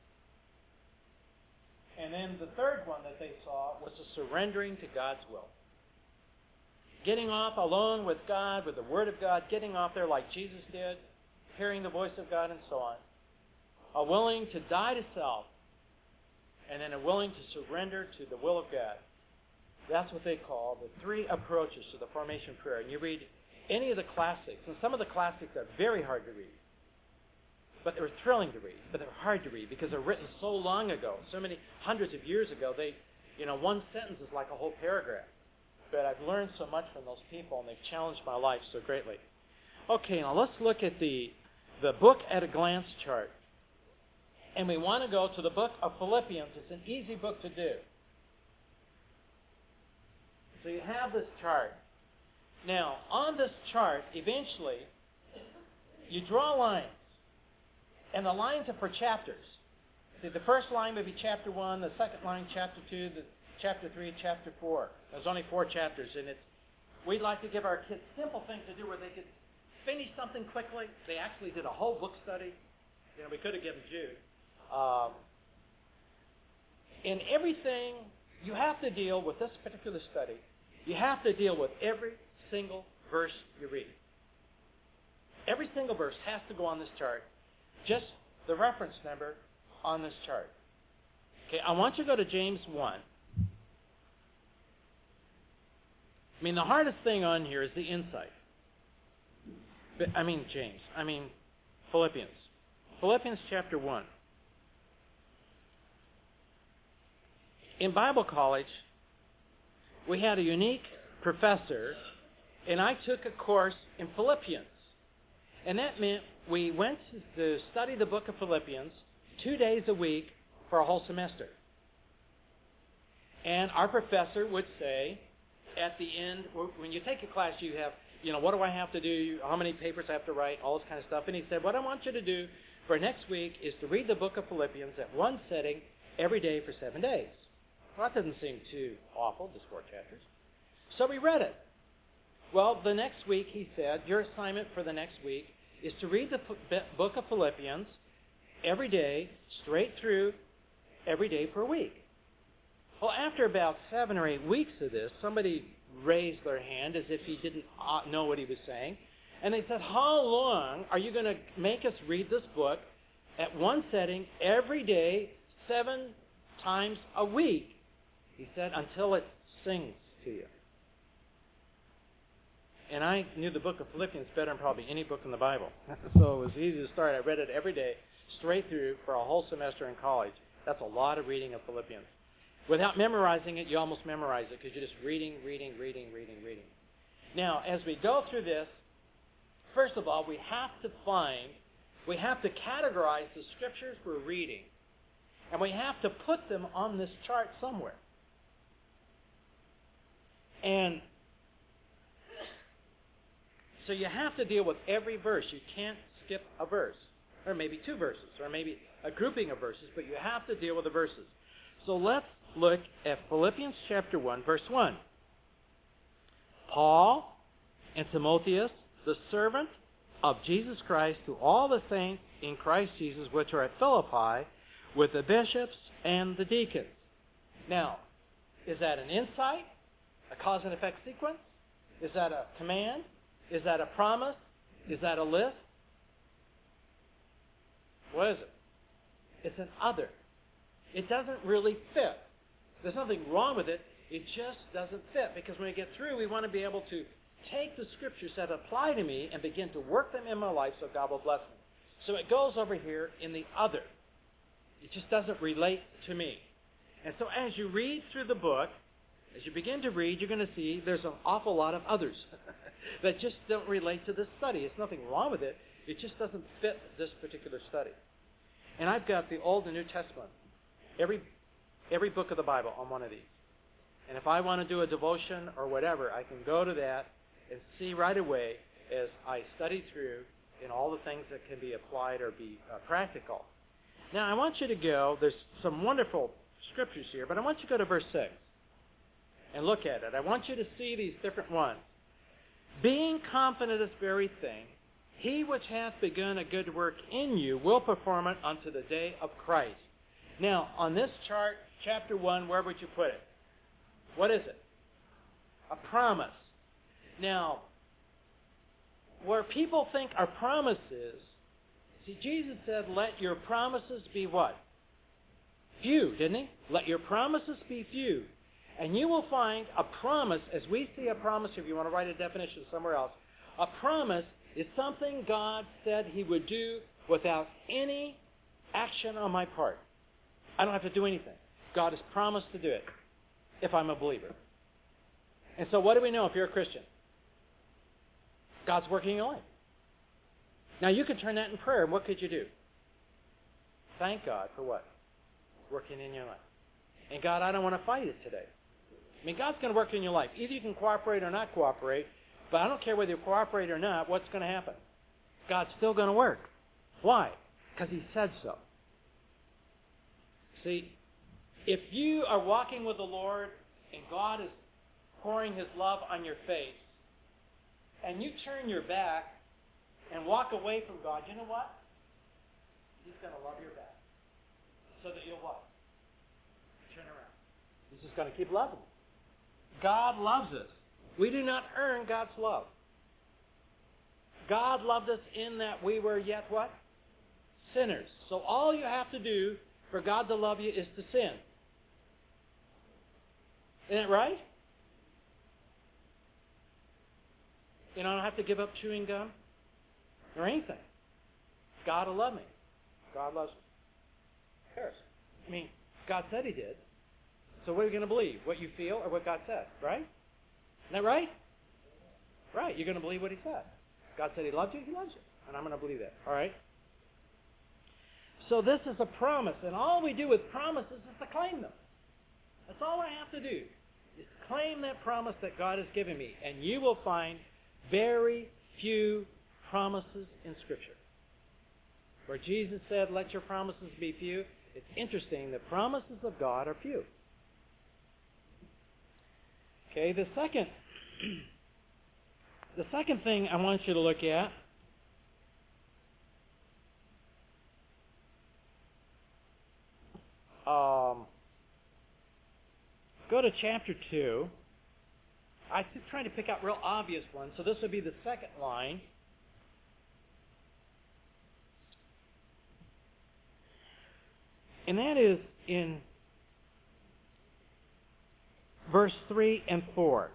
And then the third one that they saw was the surrendering to God's will. Getting off alone with God, with the Word of God, getting off there like Jesus did, hearing the voice of God and so on. A willing to die to self, and then a willing to surrender to the will of God. That's what they call the three approaches to the formation prayer. And you read any of the classics, and some of the classics are very hard to read. But they're thrilling to read, but they're hard to read because they're written so long ago, so many hundreds of years ago. They, you know, one sentence is like a whole paragraph. But I've learned so much from those people, and they've challenged my life so greatly. Okay, now let's look at the the book at a glance chart. And we want to go to the book of Philippians. It's an easy book to do. So you have this chart. Now, on this chart, eventually, you draw lines. And the lines are for chapters. See, the first line would be chapter one, the second line chapter two, the chapter three, chapter four. There's only four chapters, and it's we'd like to give our kids simple things to do where they could finish something quickly. They actually did a whole book study. You know, we could have given Jude. Um, in everything, you have to deal with this particular study. You have to deal with every single verse you read. Every single verse has to go on this chart. Just the reference number on this chart. Okay, I want you to go to James one. I mean, the hardest thing on here is the insight. But, I mean, James. I mean, Philippians. Philippians chapter one. In Bible college, we had a unique professor, and I took a course in Philippians. And that meant we went to study the book of Philippians two days a week for a whole semester. And our professor would say, at the end, when you take a class, you have, you know, what do I have to do, how many papers I have to write, all this kind of stuff. And he said, what I want you to do for next week is to read the book of Philippians at one setting every day for seven days. Well, that doesn't seem too awful, just four chapters. So we read it. Well, the next week, he said, your assignment for the next week is to read the book of Philippians every day, straight through, every day for a week. Well, after about seven or eight weeks of this, somebody raised their hand as if he didn't know what he was saying. And they said, how long are you going to make us read this book at one setting every day, seven times a week? He said, until it sings to you. And I knew the book of Philippians better than probably any book in the Bible. So it was easy to start. I read it every day, straight through, for a whole semester in college. That's a lot of reading of Philippians. Without memorizing it, you almost memorize it because you're just reading, reading, reading, reading, reading. Now, as we go through this, first of all, we have to find, we have to categorize the scriptures we're reading, and we have to put them on this chart somewhere. And so you have to deal with every verse. You can't skip a verse, or maybe two verses, or maybe a grouping of verses, but you have to deal with the verses. So let's look at Philippians chapter one, verse one. Paul and Timotheus, the servant of Jesus Christ, to all the saints in Christ Jesus which are at Philippi, with the bishops and the deacons. Now, is that an insight? A cause and effect sequence? Is that a command? Is that a promise? Is that a list? What is it? It's an other. It doesn't really fit. There's nothing wrong with it. It just doesn't fit. Because when we get through, we want to be able to take the scriptures that apply to me and begin to work them in my life so God will bless me. So it goes over here in the other. It just doesn't relate to me. And so as you read through the book, as you begin to read, you're going to see there's an awful lot of others that just don't relate to this study. There's nothing wrong with it. It just doesn't fit this particular study. And I've got the Old and New Testament, every every book of the Bible on one of these. And if I want to do a devotion or whatever, I can go to that and see right away as I study through in all the things that can be applied or be uh, practical. Now, I want you to go, there's some wonderful scriptures here, but I want you to go to verse six and look at it. I want you to see these different ones. Being confident of this very thing, he which hath begun a good work in you will perform it unto the day of Christ. Now, on this chart, chapter one, where would you put it? What is it? A promise. Now, where people think our promise is, see, Jesus said, let your promises be what? Few, didn't he? Let your promises be few. And you will find a promise, as we see a promise, if you want to write a definition somewhere else, a promise is something God said he would do without any action on my part. I don't have to do anything. God has promised to do it if I'm a believer. And so what do we know if you're a Christian? God's working in your life. Now you could turn that in prayer, and what could you do? thank God for what? Working in your life. And God, I don't want to fight it today. I mean, God's going to work in your life. Either you can cooperate or not cooperate, but I don't care whether you cooperate or not, what's going to happen? God's still going to work. Why? Because He said so. See, if you are walking with the Lord and God is pouring His love on your face, and you turn your back and walk away from God, you know what? He's going to love your back. So that you'll what? Turn around. He's just going to keep loving you. God loves us. We do not earn God's love. God loved us in that we were yet what? Sinners. So all you have to do for God to love you is to sin. Isn't it right? You know, I don't have to give up chewing gum or anything. God will love me. God loves me. Who cares? I mean, God said He did. So what are you going to believe? What you feel or what God said, right? Isn't that right? Right. You're going to believe what He said. God said He loved you, He loves you. And I'm going to believe that. All right? So this is a promise. And all we do with promises is to claim them. That's all I have to do. Is claim that promise that God has given me. And you will find very few promises in Scripture. Where Jesus said, let your promises be few. It's interesting. The promises of God are few. Okay, the second, the second thing I want you to look at um, go to chapter two. I'm trying to pick out real obvious ones, so this would be the second line. And that is in verse three and four.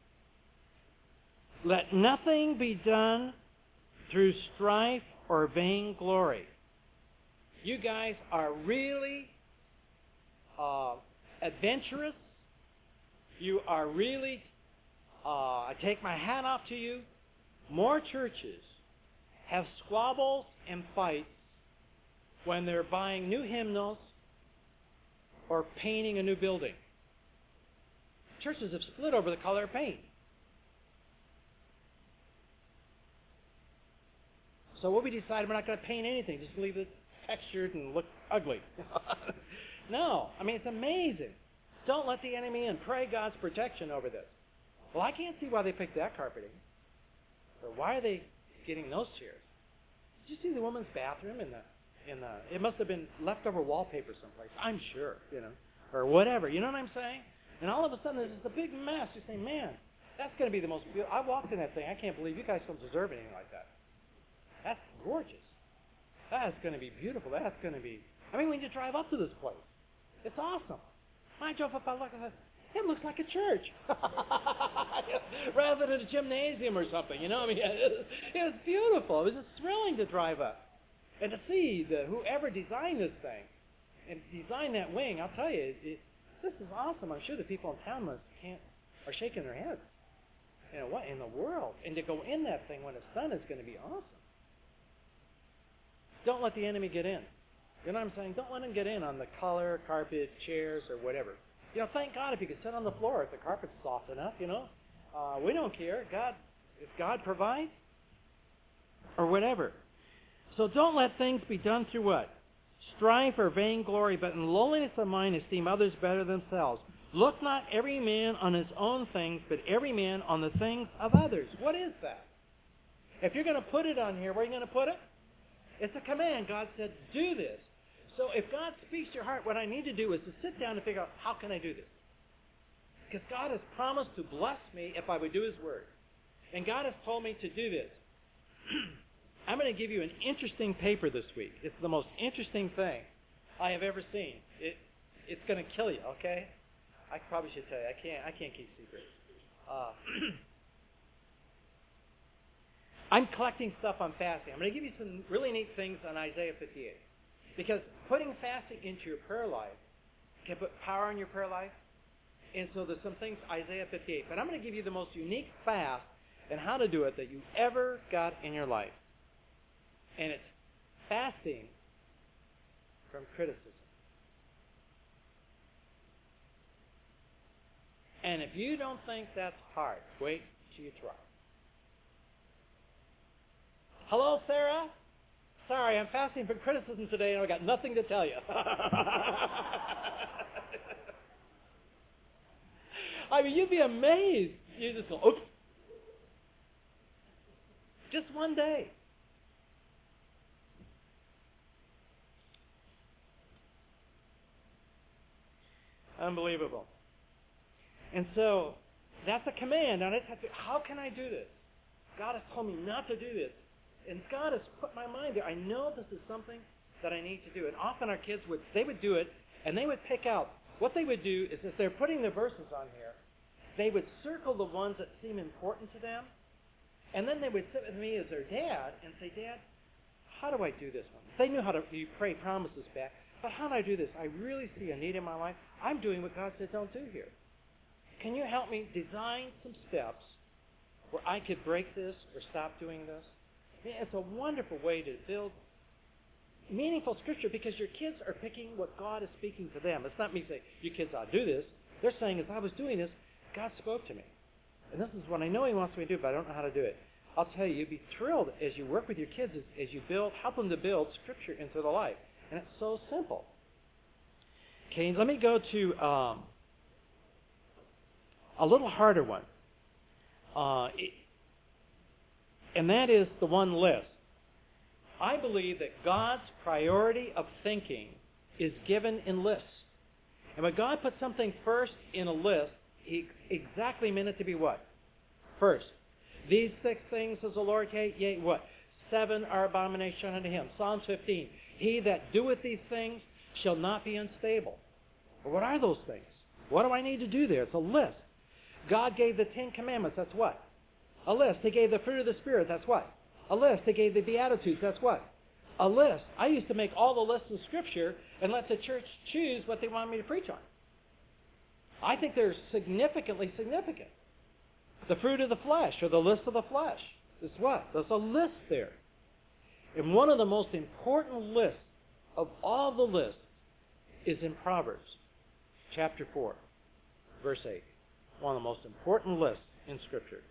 Let nothing be done through strife or vainglory. You guys are really uh, adventurous. You are really, uh, I take my hat off to you. More churches have squabbles and fights when they're buying new hymnals or painting a new building. Churches have split over the color of paint. So what we decided, we're not going to paint anything. Just leave it textured and look ugly. No. I mean, it's amazing. Don't let the enemy in. Pray God's protection over this. Well, I can't see why they picked that carpeting. Or why are they getting those chairs? Did you see the woman's bathroom in the in the it must have been leftover wallpaper someplace. I'm sure, you know. Or whatever. You know what I'm saying? And all of a sudden, there's just a big mess. You say, man, that's going to be the most beautiful. I walked in that thing. I can't believe you guys don't deserve anything like that. That's gorgeous. That's going to be beautiful. That's going to be... I mean, when you drive up to this place, it's awesome. I drove up, I looked, I said, it looks like a church. Rather than a gymnasium or something, you know? I mean, it was, it was beautiful. It was just thrilling to drive up. And to see the whoever designed this thing and designed that wing, I'll tell you, it, it, this is awesome. I'm sure the people in town must can't are shaking their heads. You know, what in the world? And to go in that thing when it's done is going to be awesome. Don't let the enemy get in. You know what I'm saying? Don't let him get in on the color, carpet, chairs, or whatever. You know, thank God if you could sit on the floor if the carpet's soft enough, you know. Uh, we don't care. God, if God provides, or whatever. So don't let things be done through what? Strife or vainglory, but in lowliness of mind esteem others better than themselves. Look not every man on his own things, but every man on the things of others. What is that? If you're going to put it on here, where are you going to put it? It's a command. God said, do this. So if God speaks to your heart, what I need to do is to sit down and figure out, how can I do this? Because God has promised to bless me if I would do His word. And God has told me to do this. I'm going to give you an interesting paper this week. It's the most interesting thing I have ever seen. It, it's going to kill you, okay? I probably should tell you. I can't, I can't keep secrets. Uh, I'm collecting stuff on fasting. I'm going to give you some really neat things on Isaiah fifty-eight. Because putting fasting into your prayer life can put power in your prayer life. And so there's some things, Isaiah fifty-eight. But I'm going to give you the most unique fast and how to do it that you ever got in your life. And it's fasting from criticism. And if you don't think that's hard, wait till you try. Hello, Sarah? Sorry, I'm fasting from criticism today and I've got nothing to tell you. I mean, you'd be amazed. You just go, oops. Just one day. Unbelievable. And so, that's a command. And I have to, how can I do this? God has told me not to do this. And God has put my mind there. I know this is something that I need to do. And often our kids would, they would do it, and they would pick out. What they would do is if they're putting the verses on here, they would circle the ones that seem important to them. And then they would sit with me as their dad and say, Dad, how do I do this one? They knew how to you pray promises back. But how do I do this? I really see a need in my life. I'm doing what God said don't do here. Can you help me design some steps where I could break this or stop doing this? I mean, it's a wonderful way to build meaningful Scripture because your kids are picking what God is speaking to them. It's not me saying, you kids ought to do this. They're saying, as I was doing this, God spoke to me. And this is what I know He wants me to do, but I don't know how to do it. I'll tell you, you'd be thrilled as you work with your kids, as, as you build, help them to build Scripture into their life. And it's so simple. Okay, let me go to um, a little harder one. Uh, it, and that is the one list. I believe that God's priority of thinking is given in lists. And when God puts something first in a list, He exactly meant it to be what? First. These six things does the Lord hate, yea, what? Seven are abomination unto Him. Psalm fifteen. He that doeth these things shall not be unstable. Well, what are those things? What do I need to do there? It's a list. God gave the Ten Commandments. That's what? A list. He gave the fruit of the Spirit. That's what? A list. He gave the Beatitudes. That's what? A list. I used to make all the lists in Scripture and let the church choose what they wanted me to preach on. I think they're significantly significant. The fruit of the flesh, or the list of the flesh, is what? There's a list there. And one of the most important lists of all the lists is in Proverbs, chapter four, verse eight. One of the most important lists in Scripture.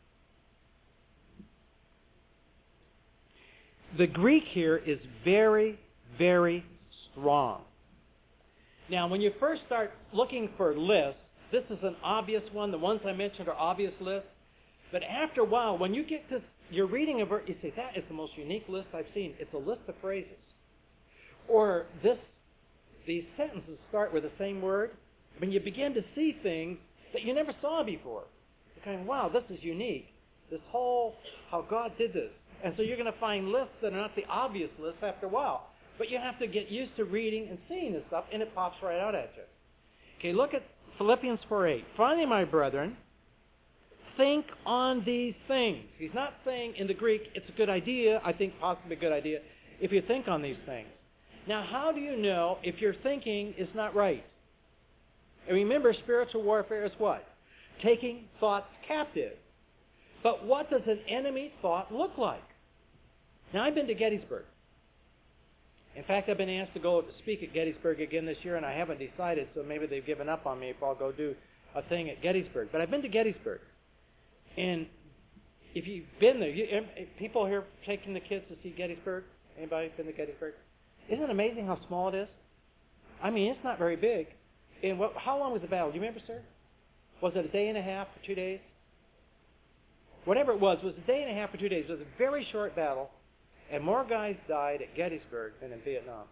The Greek here is very, very strong. Now, when you first start looking for lists, this is an obvious one. The ones I mentioned are obvious lists. But after a while, when you get to, you're reading a verse, you say, that is the most unique list I've seen. It's a list of phrases. Or this, these sentences start with the same word. When you begin to see things that you never saw before. You're kind of, wow, this is unique. This whole, how God did this. And so you're going to find lists that are not the obvious lists after a while. But you have to get used to reading and seeing this stuff, and it pops right out at you. Okay, look at Philippians four eight. Finally, my brethren, think on these things. He's not saying in the Greek, it's a good idea, I think possibly a good idea, if you think on these things. Now, how do you know if your thinking is not right? And remember, spiritual warfare is what? Taking thoughts captive. But what does an enemy thought look like? Now, I've been to Gettysburg. In fact, I've been asked to go speak at Gettysburg again this year, and I haven't decided, so maybe they've given up on me if I'll go do a thing at Gettysburg. But I've been to Gettysburg. And if you've been there, you, people here taking the kids to see Gettysburg? Anybody been to Gettysburg? Isn't it amazing how small it is? I mean, it's not very big. And what, how long was the battle? Do you remember, sir? Was it a day and a half or two days? Whatever it was, it was a day and a half or two days. It was a very short battle, and more guys died at Gettysburg than in Vietnam.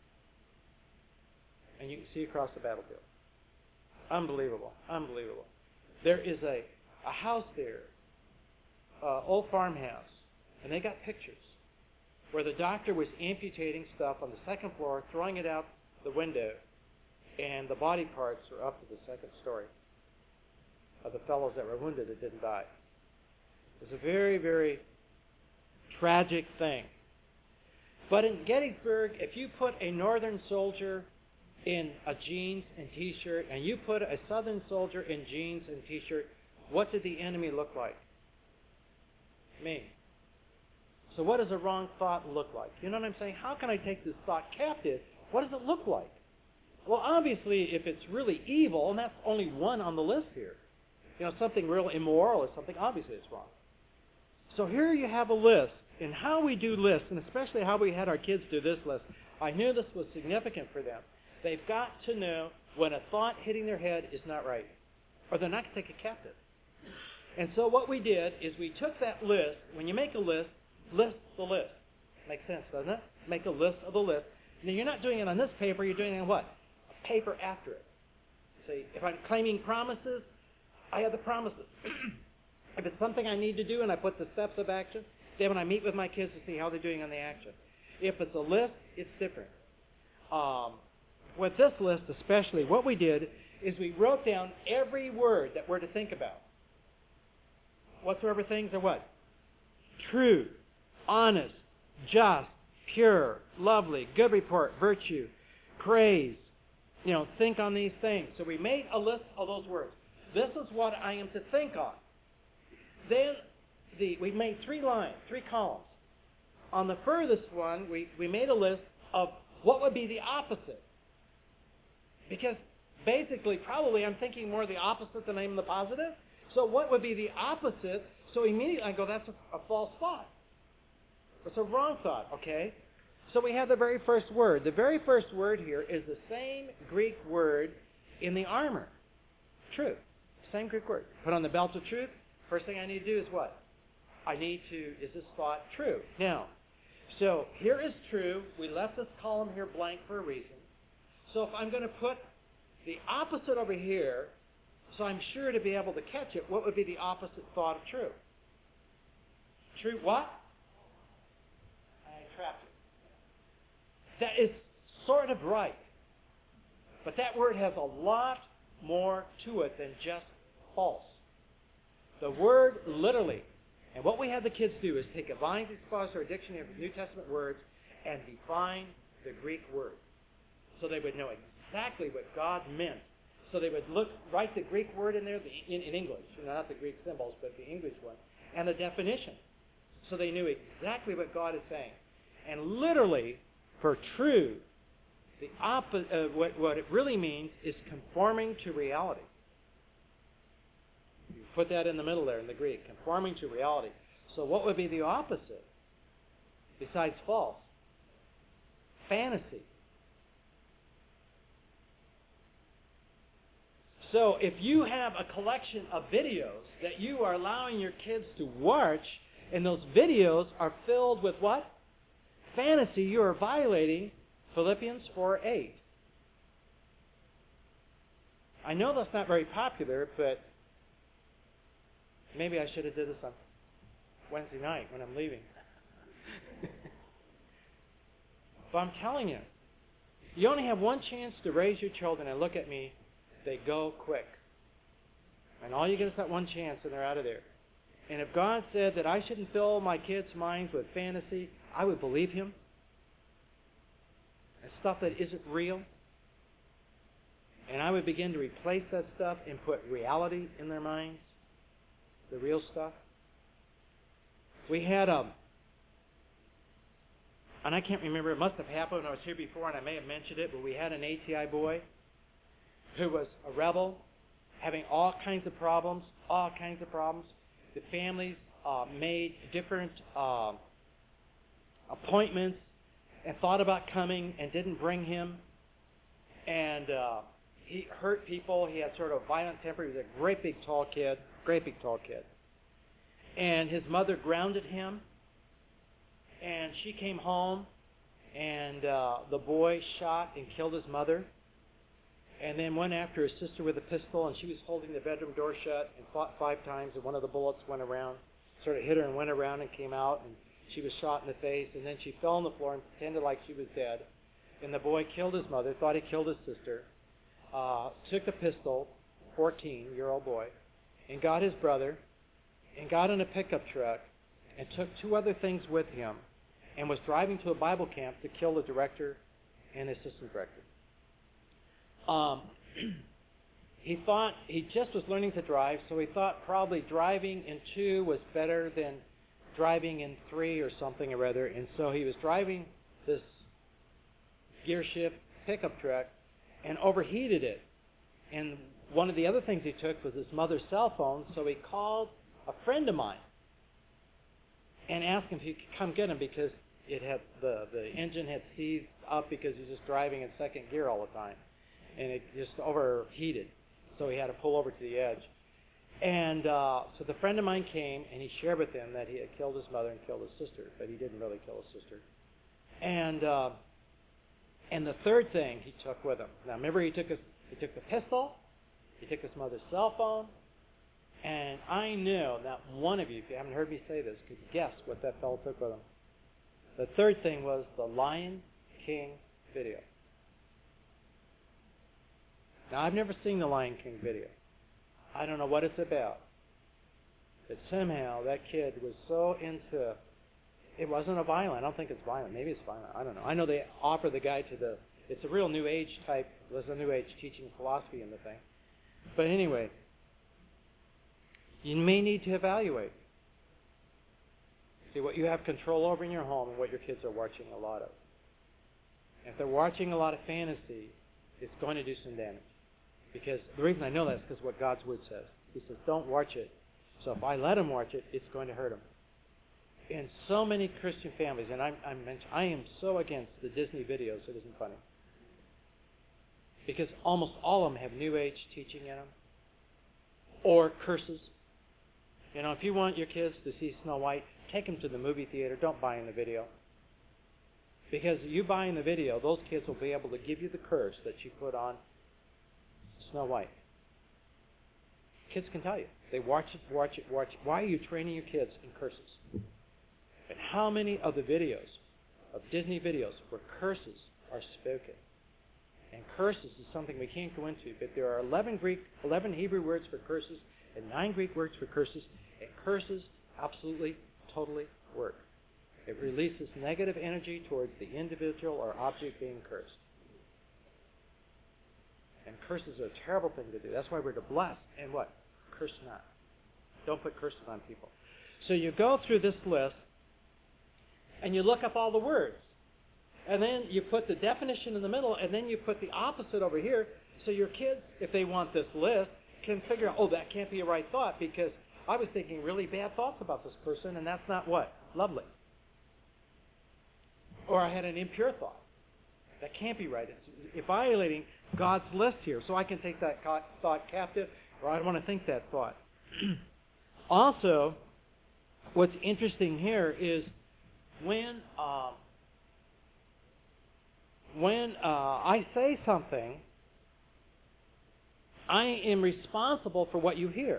And you can see across the battlefield. Unbelievable. Unbelievable. There is a, a house there, uh, old farmhouse, and they got pictures where the doctor was amputating stuff on the second floor, throwing it out the window, and the body parts were up to the second story of the fellows that were wounded that didn't die. It was a very, very tragic thing. But in Gettysburg, if you put a northern soldier in a jeans and T-shirt, and you put a southern soldier in jeans and T-shirt, what did the enemy look like? Me. So what does a wrong thought look like? You know what I'm saying? How can I take this thought captive what does it look like? Well, obviously, if it's really evil, and that's only one on the list here, you know, something real immoral or something, obviously it's wrong. So here you have a list, and how we do lists, and especially how we had our kids do this list, I knew this was significant for them. They've got to know when a thought hitting their head is not right, or they're not going to take it captive. And so what we did is we took that list. When you make a list, list the list. Makes sense, doesn't it? Make a list of the list. Now, you're not doing it on this paper. You're doing it on what? A paper after it. See, if I'm claiming promises, I have the promises. If it's something I need to do and I put the steps of action, then when I meet with my kids to see how they're doing on the action. If it's a list, it's different. Um, with this list especially, what we did is we wrote down every word that we're to think about. Whatsoever things are what? True, honest, just, pure, lovely, good report, virtue, praise. You know, think on these things. So we made a list of those words. This is what I am to think on. Then the, we made three lines, three columns. On the furthest one, we, we made a list of what would be the opposite. Because basically, probably I'm thinking more of the opposite than I am the positive. So what would be the opposite? So immediately I go, that's a, a false thought. It's a wrong thought, okay? So we have the very first word. The very first word here is the same Greek word in the armor. Truth. Same Greek word. Put on the belt of truth. First thing I need to do is what? I need to, is this thought true? Now, so here is true. We left this column here blank for a reason. So if I'm going to put the opposite over here, so I'm sure to be able to catch it, what would be the opposite thought of true? True what? I trapped it. That is sort of right. But that word has a lot more to it than just false. The word literally, and what we have the kids do is take a Vine's Expository Dictionary of New Testament words and define the Greek word. So they would know exactly what God meant. So they would look, write the Greek word in there the, in, in English, not the Greek symbols, but the English one, and the definition. So they knew exactly what God is saying. And literally, for true, the oppo- uh, what, what it really means is conforming to reality. You put that in the middle there in the Greek, conforming to reality. So what would be the opposite besides false? Fantasy. So if you have a collection of videos that you are allowing your kids to watch, and those videos are filled with what? Fantasy, you are violating Philippians four eight. I know that's not very popular, but maybe I should have did this on Wednesday night when I'm leaving. But I'm telling you, you only have one chance to raise your children, and look at me, they go quick. And all you get is that one chance, and they're out of there. And if God said that I shouldn't fill my kids' minds with fantasy, I would believe Him. And stuff that isn't real. And I would begin to replace that stuff and put reality in their minds. The real stuff. We had a, and I can't remember, it must have happened when I was here before, and I may have mentioned it, but we had an A T I boy who was a rebel, having all kinds of problems, all kinds of problems. The families uh, made different uh, appointments and thought about coming and didn't bring him. And uh, he hurt people. He had sort of a violent temper. He was a great big tall kid, great big tall kid. And his mother grounded him. And she came home, and uh, the boy shot and killed his mother. And then went after his sister with a pistol, and she was holding the bedroom door shut and fought five times, and one of the bullets went around, sort of hit her and went around and came out, and she was shot in the face, and then she fell on the floor and pretended like she was dead. And the boy killed his mother, thought he killed his sister, uh, took the pistol, fourteen-year-old boy, and got his brother, and got in a pickup truck, and took two other things with him, and was driving to a Bible camp to kill the director and assistant director. Um, he thought he just was learning to drive, so he thought probably driving in two was better than driving in three or something or other. And so he was driving this gear shift pickup truck and overheated it. And one of the other things he took was his mother's cell phone, so he called a friend of mine and asked him if he could come get him because it had the, the engine had seized up because he was just driving in second gear all the time. And it just overheated, so he had to pull over to the edge. And uh, so the friend of mine came, and he shared with him that he had killed his mother and killed his sister, but he didn't really kill his sister. And uh, and the third thing he took with him. Now remember, he took his he took the pistol, he took his mother's cell phone, and I know that one of you, if you haven't heard me say this, could guess what that fellow took with him. The third thing was the Lion King video. Now, I've never seen the Lion King video. I don't know what it's about. But somehow that kid was so into, it wasn't a violent, I don't think it's violent. Maybe it's violent, I don't know. I know they offer the guy to the, it's a real New Age type, there's a New Age teaching philosophy in the thing. But anyway, you may need to evaluate. See what you have control over in your home and what your kids are watching a lot of. If they're watching a lot of fantasy, it's going to do some damage. Because the reason I know that is because what God's Word says. He says, don't watch it. So if I let them watch it, it's going to hurt them. In so many Christian families, and I'm, I'm, I am so against the Disney videos, it isn't funny. Because almost all of them have New Age teaching in them. Or curses. You know, if you want your kids to see Snow White, take them to the movie theater. Don't buy in the video. Because you buy in the video, those kids will be able to give you the curse that you put on Snow White. Kids can tell you. They watch it, watch it, watch it. Why are you training your kids in curses? And how many of the videos, of Disney videos, where curses are spoken? And curses is something we can't go into, but there are eleven Greek, eleven Hebrew words for curses, and nine Greek words for curses, and curses absolutely, totally work. It releases negative energy towards the individual or object being cursed. And curses are a terrible thing to do. That's why we're to bless and what? Curse not. Don't put curses on people. So you go through this list, and you look up all the words. And then you put the definition in the middle, and then you put the opposite over here, so your kids, if they want this list, can figure out, oh, that can't be a right thought, because I was thinking really bad thoughts about this person, and that's not what? Lovely. Or I had an impure thought. That can't be right. It's violating God's list here. So I can take that thought captive, or I don't want to think that thought. Also, what's interesting here is when uh, when uh, I say something, I am responsible for what you hear.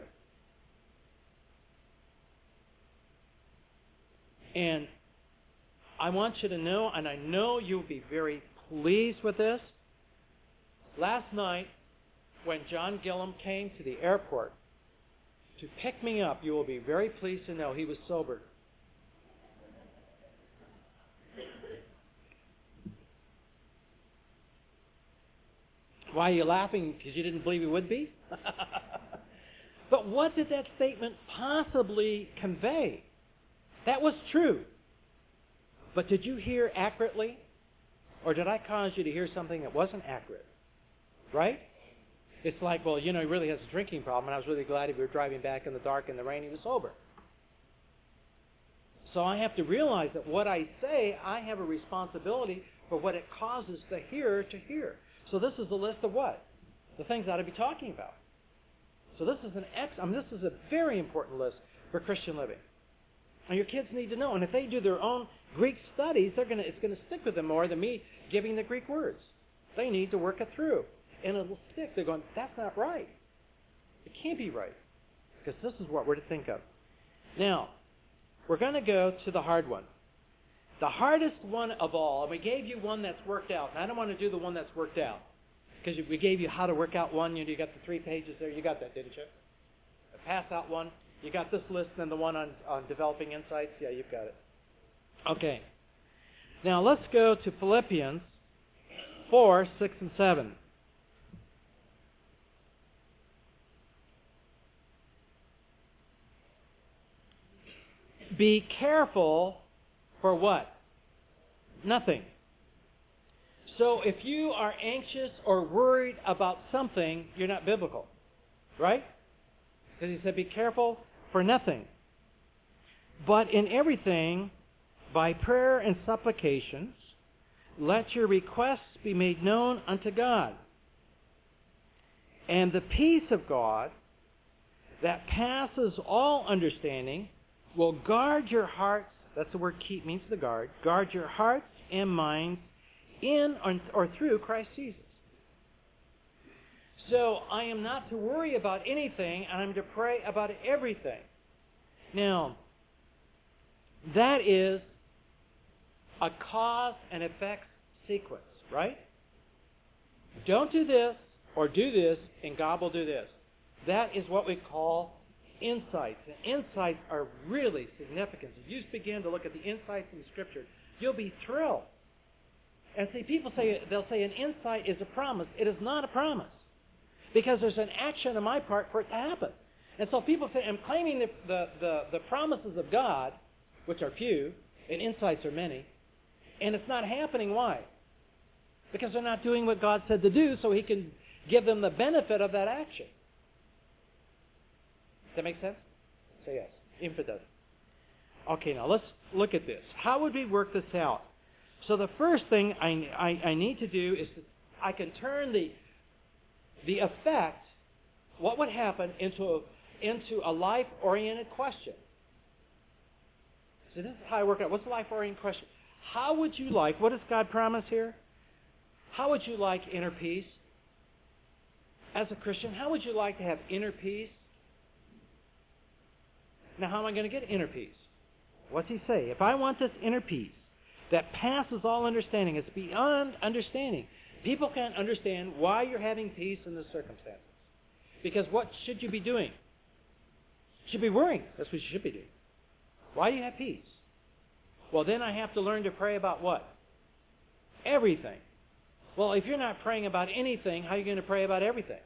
And I want you to know, and I know you'll be very pleased with this. Last night, when John Gillum came to the airport to pick me up, you will be very pleased to know he was sober. Why are you laughing? Because you didn't believe he would be? But what did that statement possibly convey? That was true. But did you hear accurately? Or did I cause you to hear something that wasn't accurate? Right? It's like, well, you know, he really has a drinking problem, and I was really glad if we were driving back in the dark in the rain, he was sober. So I have to realize that what I say, I have a responsibility for what it causes the hearer to hear. So this is a list of what? The things I ought to be talking about. So this is an ex. I mean, this is a very important list for Christian living. And your kids need to know. And if they do their own Greek studies, they're gonna, it's going to stick with them more than me giving the Greek words. They need to work it through. And it'll stick. They're going, that's not right. It can't be right. Because this is what we're to think of. Now, we're going to go to the hard one. The hardest one of all, and we gave you one that's worked out. And I don't want to do the one that's worked out. Because we gave you how to work out one. You know, you got the three pages there. You got that, didn't you? The pass out one. You got this list and then the one on, on developing insights. Yeah, you've got it. Okay. Now let's go to Philippians four, six, and seven. Be careful for what? Nothing. So if you are anxious or worried about something, you're not biblical. Right? Because he said, be careful for nothing. But in everything, by prayer and supplications, let your requests be made known unto God. And the peace of God that passes all understanding will guard your hearts. That's the word keep, means to guard. Guard your hearts and minds in or through Christ Jesus. So I am not to worry about anything, and I'm to pray about everything. Now, that is a cause and effect sequence, right? Don't do this or do this, and God will do this. That is what we call insights. And insights are really significant. If you begin to look at the insights in Scripture, you'll be thrilled. And see, people say, they'll say an insight is a promise. It is not a promise. Because there's an action on my part for it to happen. And so people say, I'm claiming the, the, the, the promises of God, which are few, and insights are many, and it's not happening. Why? Because they're not doing what God said to do, so He can give them the benefit of that action. Does that make sense? Say yes. Even if it doesn't. Okay, now let's look at this. How would we work this out? So the first thing I, I, I need to do is to, I can turn the the effect, what would happen, into a, into a life-oriented question. So this is how I work out. What's the life-oriented question? How would you like, what does God promise here? How would you like inner peace? As a Christian, how would you like to have inner peace? Now, how am I going to get inner peace? What's he say? If I want this inner peace that passes all understanding, it's beyond understanding. People can't understand why you're having peace in this circumstances. Because what should you be doing? You should be worrying. That's what you should be doing. Why do you have peace? Well, then I have to learn to pray about what? Everything. Well, if you're not praying about anything, how are you going to pray about everything?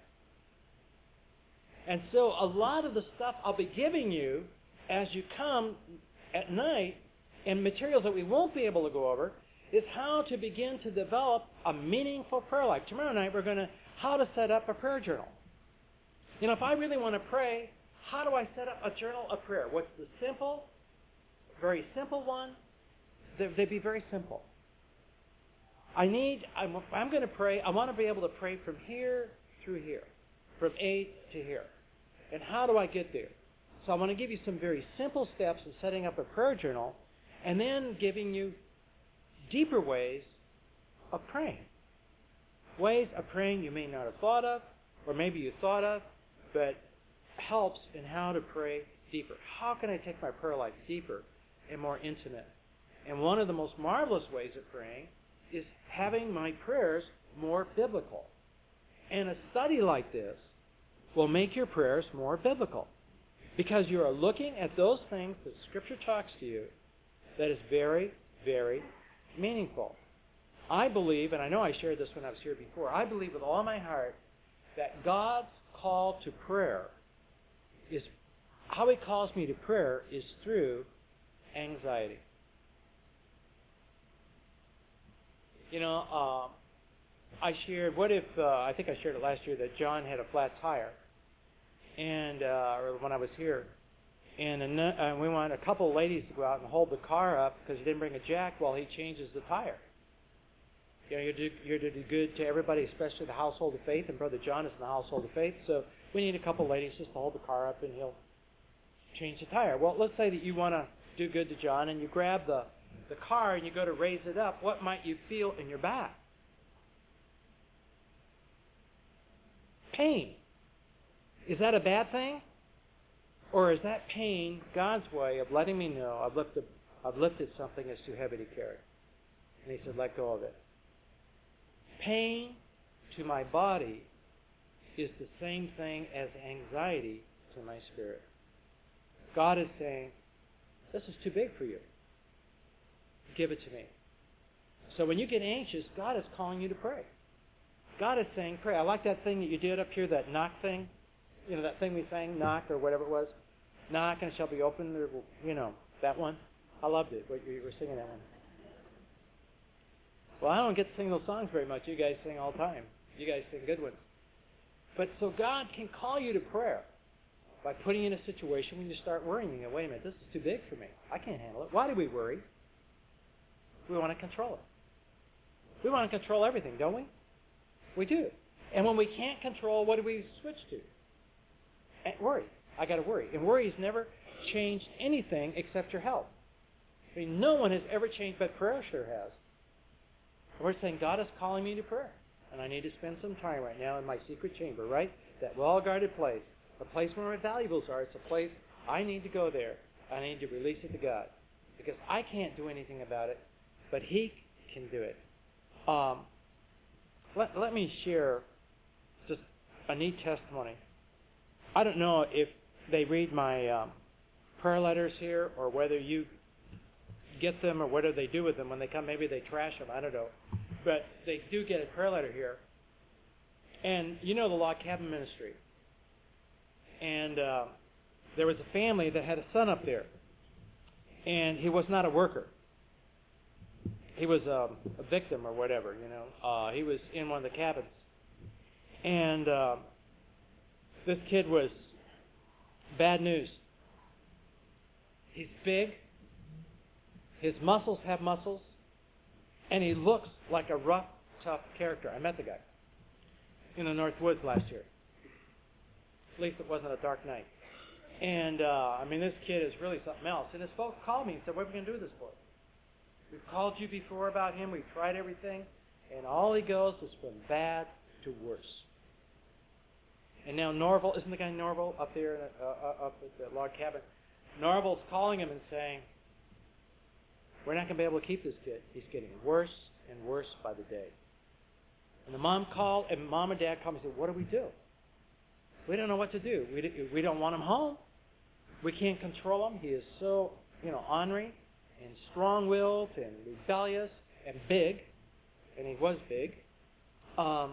And so a lot of the stuff I'll be giving you as you come at night, and materials that we won't be able to go over, is how to begin to develop a meaningful prayer life. Tomorrow night we're going to, how to set up a prayer journal. You know, if I really want to pray, how do I set up a journal of prayer? What's the simple, very simple one? They'd be very simple. I need, I'm, I'm going to pray, I want to be able to pray from here through here, from A to here. And how do I get there? So I want to give you some very simple steps in setting up a prayer journal, and then giving you deeper ways of praying. Ways of praying you may not have thought of, or maybe you thought of, but helps in how to pray deeper. How can I take my prayer life deeper and more intimate? And one of the most marvelous ways of praying is having my prayers more biblical. And a study like this will make your prayers more biblical. Because you are looking at those things that Scripture talks to you that is very, very meaningful. I believe, and I know I shared this when I was here before, I believe with all my heart that God's call to prayer is, how He calls me to prayer is through anxiety. You know, uh, I shared, what if, uh, I think I shared it last year, that John had a flat tire. And, uh, or when I was here. And, and uh, we want a couple of ladies to go out and hold the car up because he didn't bring a jack while he changes the tire. You know, you're to, you're to do good to everybody, especially the household of faith, and Brother John is in the household of faith. So we need a couple of ladies just to hold the car up and he'll change the tire. Well, let's say that you want to do good to John and you grab the, the car and you go to raise it up. What might you feel in your back? Pain. Is that a bad thing? Or is that pain God's way of letting me know I've lifted, I've lifted something that's too heavy to carry? And He said, let go of it. Pain to my body is the same thing as anxiety to my spirit. God is saying, this is too big for you. Give it to me. So when you get anxious, God is calling you to pray. God is saying, pray. I like that thing that you did up here, that knock thing. You know, that thing we sang, knock, or whatever it was. Knock and it shall be opened, or, you know, that one. I loved it, what you were singing that one. Well, I don't get to sing those songs very much. You guys sing all the time. You guys sing good ones. But so God can call you to prayer by putting you in a situation when you start worrying. You go, wait a minute, this is too big for me. I can't handle it. Why do we worry? We want to control it. We want to control everything, don't we? We do. And when we can't control, what do we switch to? And worry. I got to worry. And worry has never changed anything except your health. I mean, no one has ever changed, but prayer sure has. We're saying God is calling me to prayer. And I need to spend some time right now in my secret chamber, right? That well-guarded place. A place where my valuables are. It's a place I need to go there. I need to release it to God. Because I can't do anything about it, but He can do it. Um, let, let me share just a neat testimony. I don't know if they read my um, prayer letters here or whether you get them or whatever they do with them when they come. Maybe they trash them. I don't know. But they do get a prayer letter here. And you know the Log Cabin Ministry. And uh, there was a family that had a son up there. And he was not a worker. He was um, a victim or whatever, you know. Uh, he was in one of the cabins. And uh, this kid was bad news. He's big. His muscles have muscles. And he looks like a rough, tough character. I met the guy in the North Woods last year. At least it wasn't a dark night. And, uh, I mean, this kid is really something else. And his folks called me and said, what are we going to do with this boy? We've called you before about him. We've tried everything. And all he goes is from bad to worse. And now Norval, isn't the guy Norval up there uh, up at the log cabin? Norval's calling him and saying, we're not going to be able to keep this kid. He's getting worse and worse by the day. And the mom called, and mom and dad called me and said, what do we do? We don't know what to do. We, we don't want him home. We can't control him. He is so, you know, ornery and strong-willed and rebellious and big. And he was big. Um,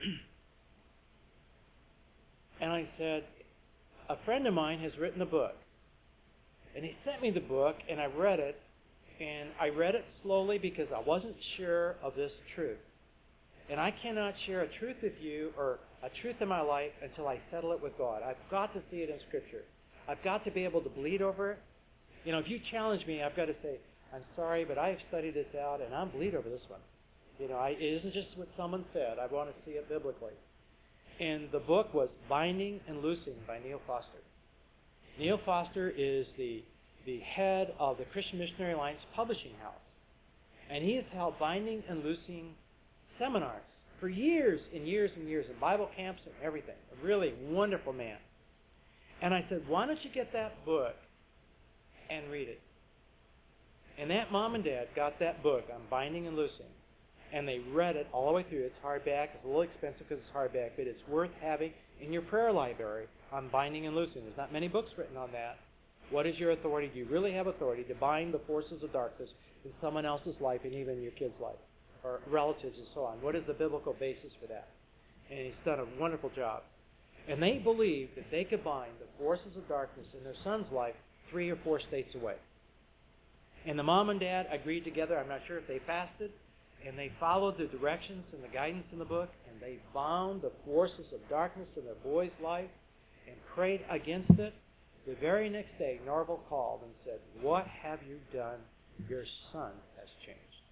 and I said, a friend of mine has written a book. And he sent me the book, and I read it. And I read it slowly because I wasn't sure of this truth. And I cannot share a truth with you or a truth in my life until I settle it with God. I've got to see it in Scripture. I've got to be able to bleed over it. You know, if you challenge me, I've got to say, I'm sorry, but I've studied this out, and I'm bleed over this one. You know, I, it isn't just what someone said. I want to see it biblically. And the book was Binding and Loosing by Neil Foster. Neil Foster is the the head of the Christian Missionary Alliance Publishing House. And he has held binding and loosing seminars for years and years and years in Bible camps and everything. A really wonderful man. And I said, why don't you get that book and read it? And that mom and dad got that book on binding and loosing. And they read it all the way through. It's hardback. It's a little expensive because it's hardback, but it's worth having in your prayer library on binding and loosing. There's not many books written on that. What is your authority? Do you really have authority to bind the forces of darkness in someone else's life and even your kid's life or relatives and so on? What is the biblical basis for that? And he's done a wonderful job. And they believed that they could bind the forces of darkness in their son's life three or four states away. And the mom and dad agreed together. I'm not sure if they fasted. And they followed the directions and the guidance in the book. And they bound the forces of darkness in their boy's life and prayed against it. The very next day, Norval called and said, what have you done? Your son has changed.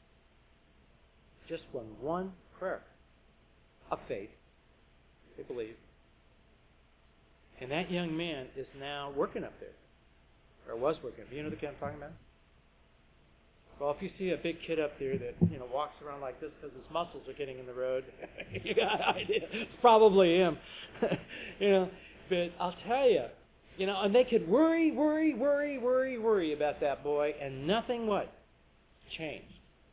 Just one, one prayer of faith, they believe. And that young man is now working up there. Or was working. You know the kid I'm talking about? Well, if you see a big kid up there that, you know, walks around like this because his muscles are getting in the road, you got an idea. It's probably him. You know, but I'll tell you, you know, and they could worry, worry, worry, worry, worry about that boy, and nothing what? Changed.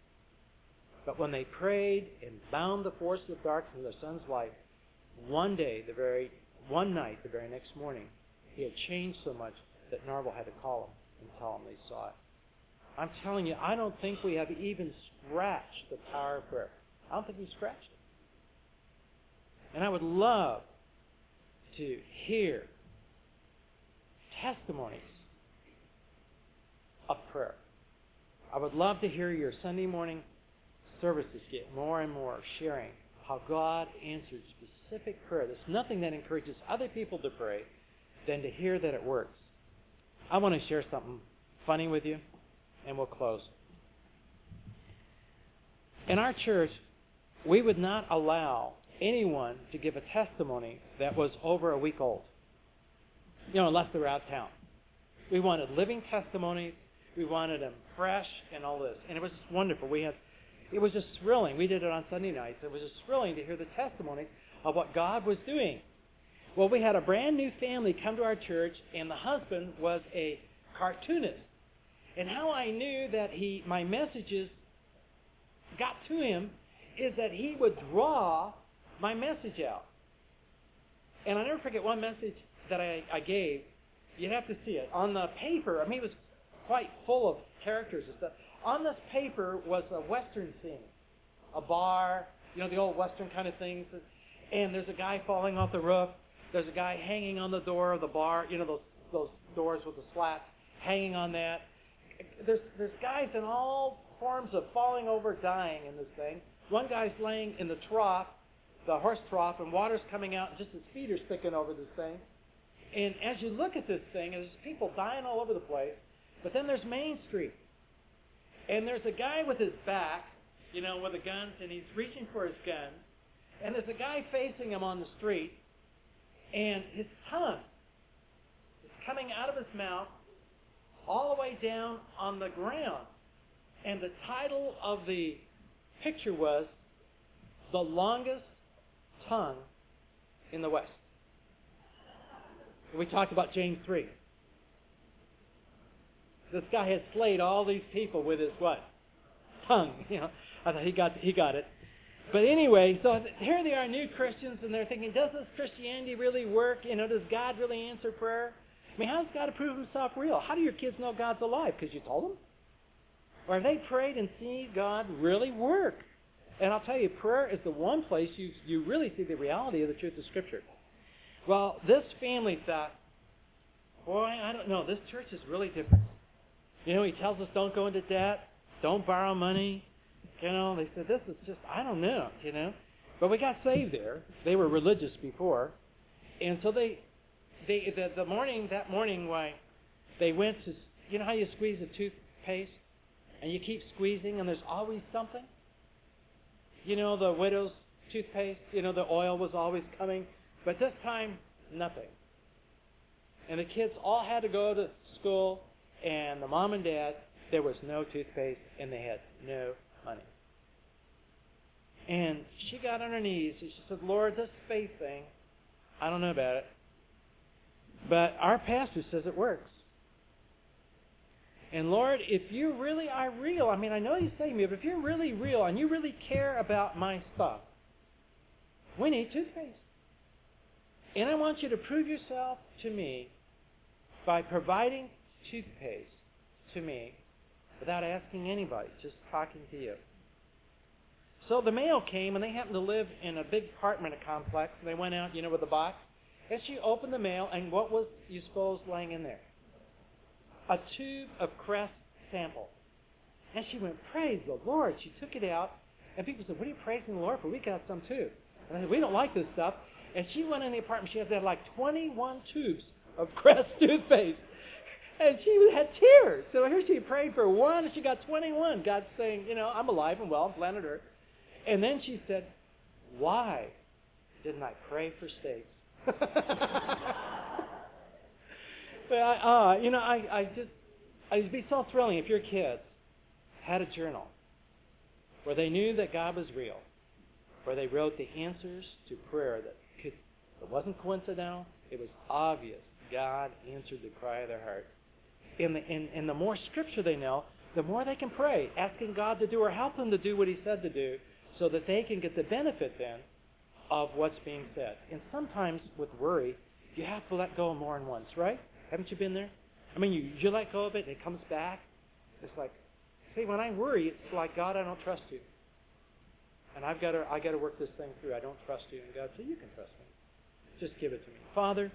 But when they prayed and bound the force of darkness in their son's life, one day, the very one night, the very next morning, he had changed so much that Norval had to call him and tell him they saw it. I'm telling you, I don't think we have even scratched the power of prayer. I don't think we've scratched it. And I would love to hear testimonies of prayer. I would love to hear your Sunday morning services get more and more sharing how God answered specific prayer. There's nothing that encourages other people to pray than to hear that it works. I want to share something funny with you, and we'll close. In our church, we would not allow anyone to give a testimony that was over a week old, you know, unless they were out of town. We wanted living testimonies. We wanted them fresh and all this. And it was just wonderful. We had, it was just thrilling. We did it on Sunday nights. It was just thrilling to hear the testimonies of what God was doing. Well, we had a brand new family come to our church, and the husband was a cartoonist. And how I knew that he, my messages got to him is that he would draw my message out. And I'll never forget one message that I, I gave. You'd have to see it. On the paper, I mean, it was quite full of characters and stuff. On this paper was a Western scene. A bar, you know, the old Western kind of things. And there's a guy falling off the roof. There's a guy hanging on the door of the bar, you know, those those doors with the slats, hanging on that. There's there's guys in all forms of falling over, dying in this thing. One guy's laying in the trough, the horse trough, and water's coming out, and just his feet are sticking over this thing. And as you look at this thing, there's people dying all over the place. But then there's Main Street. And there's a guy with his back, you know, with a gun, and he's reaching for his gun. And there's a guy facing him on the street. And his tongue is coming out of his mouth all the way down on the ground. And the title of the picture was The Longest Tongue in the West. We talked about James three. This guy had slayed all these people with his what? Tongue. You know, I thought he got he got it. But anyway, so here they are, new Christians, and they're thinking, does this Christianity really work? You know, does God really answer prayer? I mean, how does God prove himself real? How do your kids know God's alive? Because you told them? Or have they prayed and seen God really work? And I'll tell you, prayer is the one place you, you really see the reality of the truth of Scripture. Well, this family thought, boy, I don't know, this church is really different. You know, he tells us don't go into debt, don't borrow money. You know, they said, this is just, I don't know, you know. But we got saved there. They were religious before. And so they, they the, the morning, that morning, why they went to, you know how you squeeze a toothpaste? And you keep squeezing and there's always something? You know, the widow's toothpaste, you know, the oil was always coming. But this time, nothing. And the kids all had to go to school, and the mom and dad, there was no toothpaste, and they had no money. And she got on her knees, and she said, Lord, this faith thing, I don't know about it, but our pastor says it works. And Lord, if you really are real, I mean, I know you say me, but if you're really real and you really care about my stuff, we need toothpaste. And I want you to prove yourself to me by providing toothpaste to me without asking anybody, just talking to you. So the mail came, and they happened to live in a big apartment complex. And they went out, you know, with a box. And she opened the mail, and what was, you suppose, laying in there? A tube of Crest sample. And she went, praise the Lord. She took it out, and people said, what are you praising the Lord for? We got some too. And I said, we don't like this stuff. And she went in the apartment. She had there like twenty-one tubes of Crest toothpaste. And she had tears. So here she prayed for one, and she got twenty-one. God's saying, you know, I'm alive and well on planet Earth. And then she said, why didn't I pray for steaks? But I, uh, you know, I, I just, it'd be so thrilling if your kids had a journal where they knew that God was real, where they wrote the answers to prayer that could, it wasn't coincidental, it was obvious. God answered the cry of their heart. And the, and, and the more Scripture they know, the more they can pray, asking God to do or help them to do what He said to do, so that they can get the benefit then of what's being said. And sometimes with worry, you have to let go more than once, right? Haven't you been there? I mean, you, you let go of it, and it comes back. It's like, see, when I worry, it's like, God, I don't trust you. And I've got to, I got to work this thing through. I don't trust you. And God said, you can trust me. Just give it to me. Father,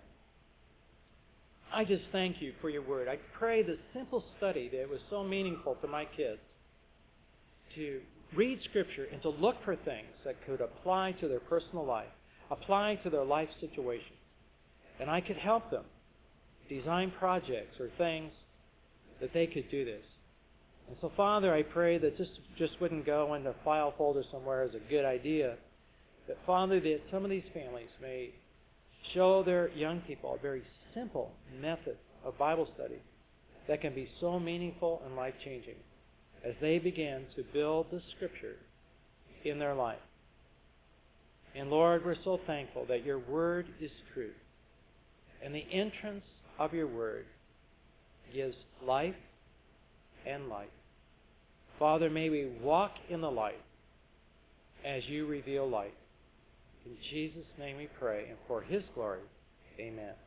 I just thank you for your word. I pray the simple study that was so meaningful to my kids to read Scripture and to look for things that could apply to their personal life, apply to their life situation. And I could help them design projects or things that they could do this. And so, Father, I pray that this just wouldn't go in the file folder somewhere as a good idea, but, Father, that some of these families may show their young people a very simple method of Bible study that can be so meaningful and life-changing as they begin to build the Scripture in their life. And Lord, we're so thankful that your Word is truth. And the entrance of your Word gives life and light. Father, may we walk in the light as you reveal light. In Jesus' name we pray, and for His glory, amen.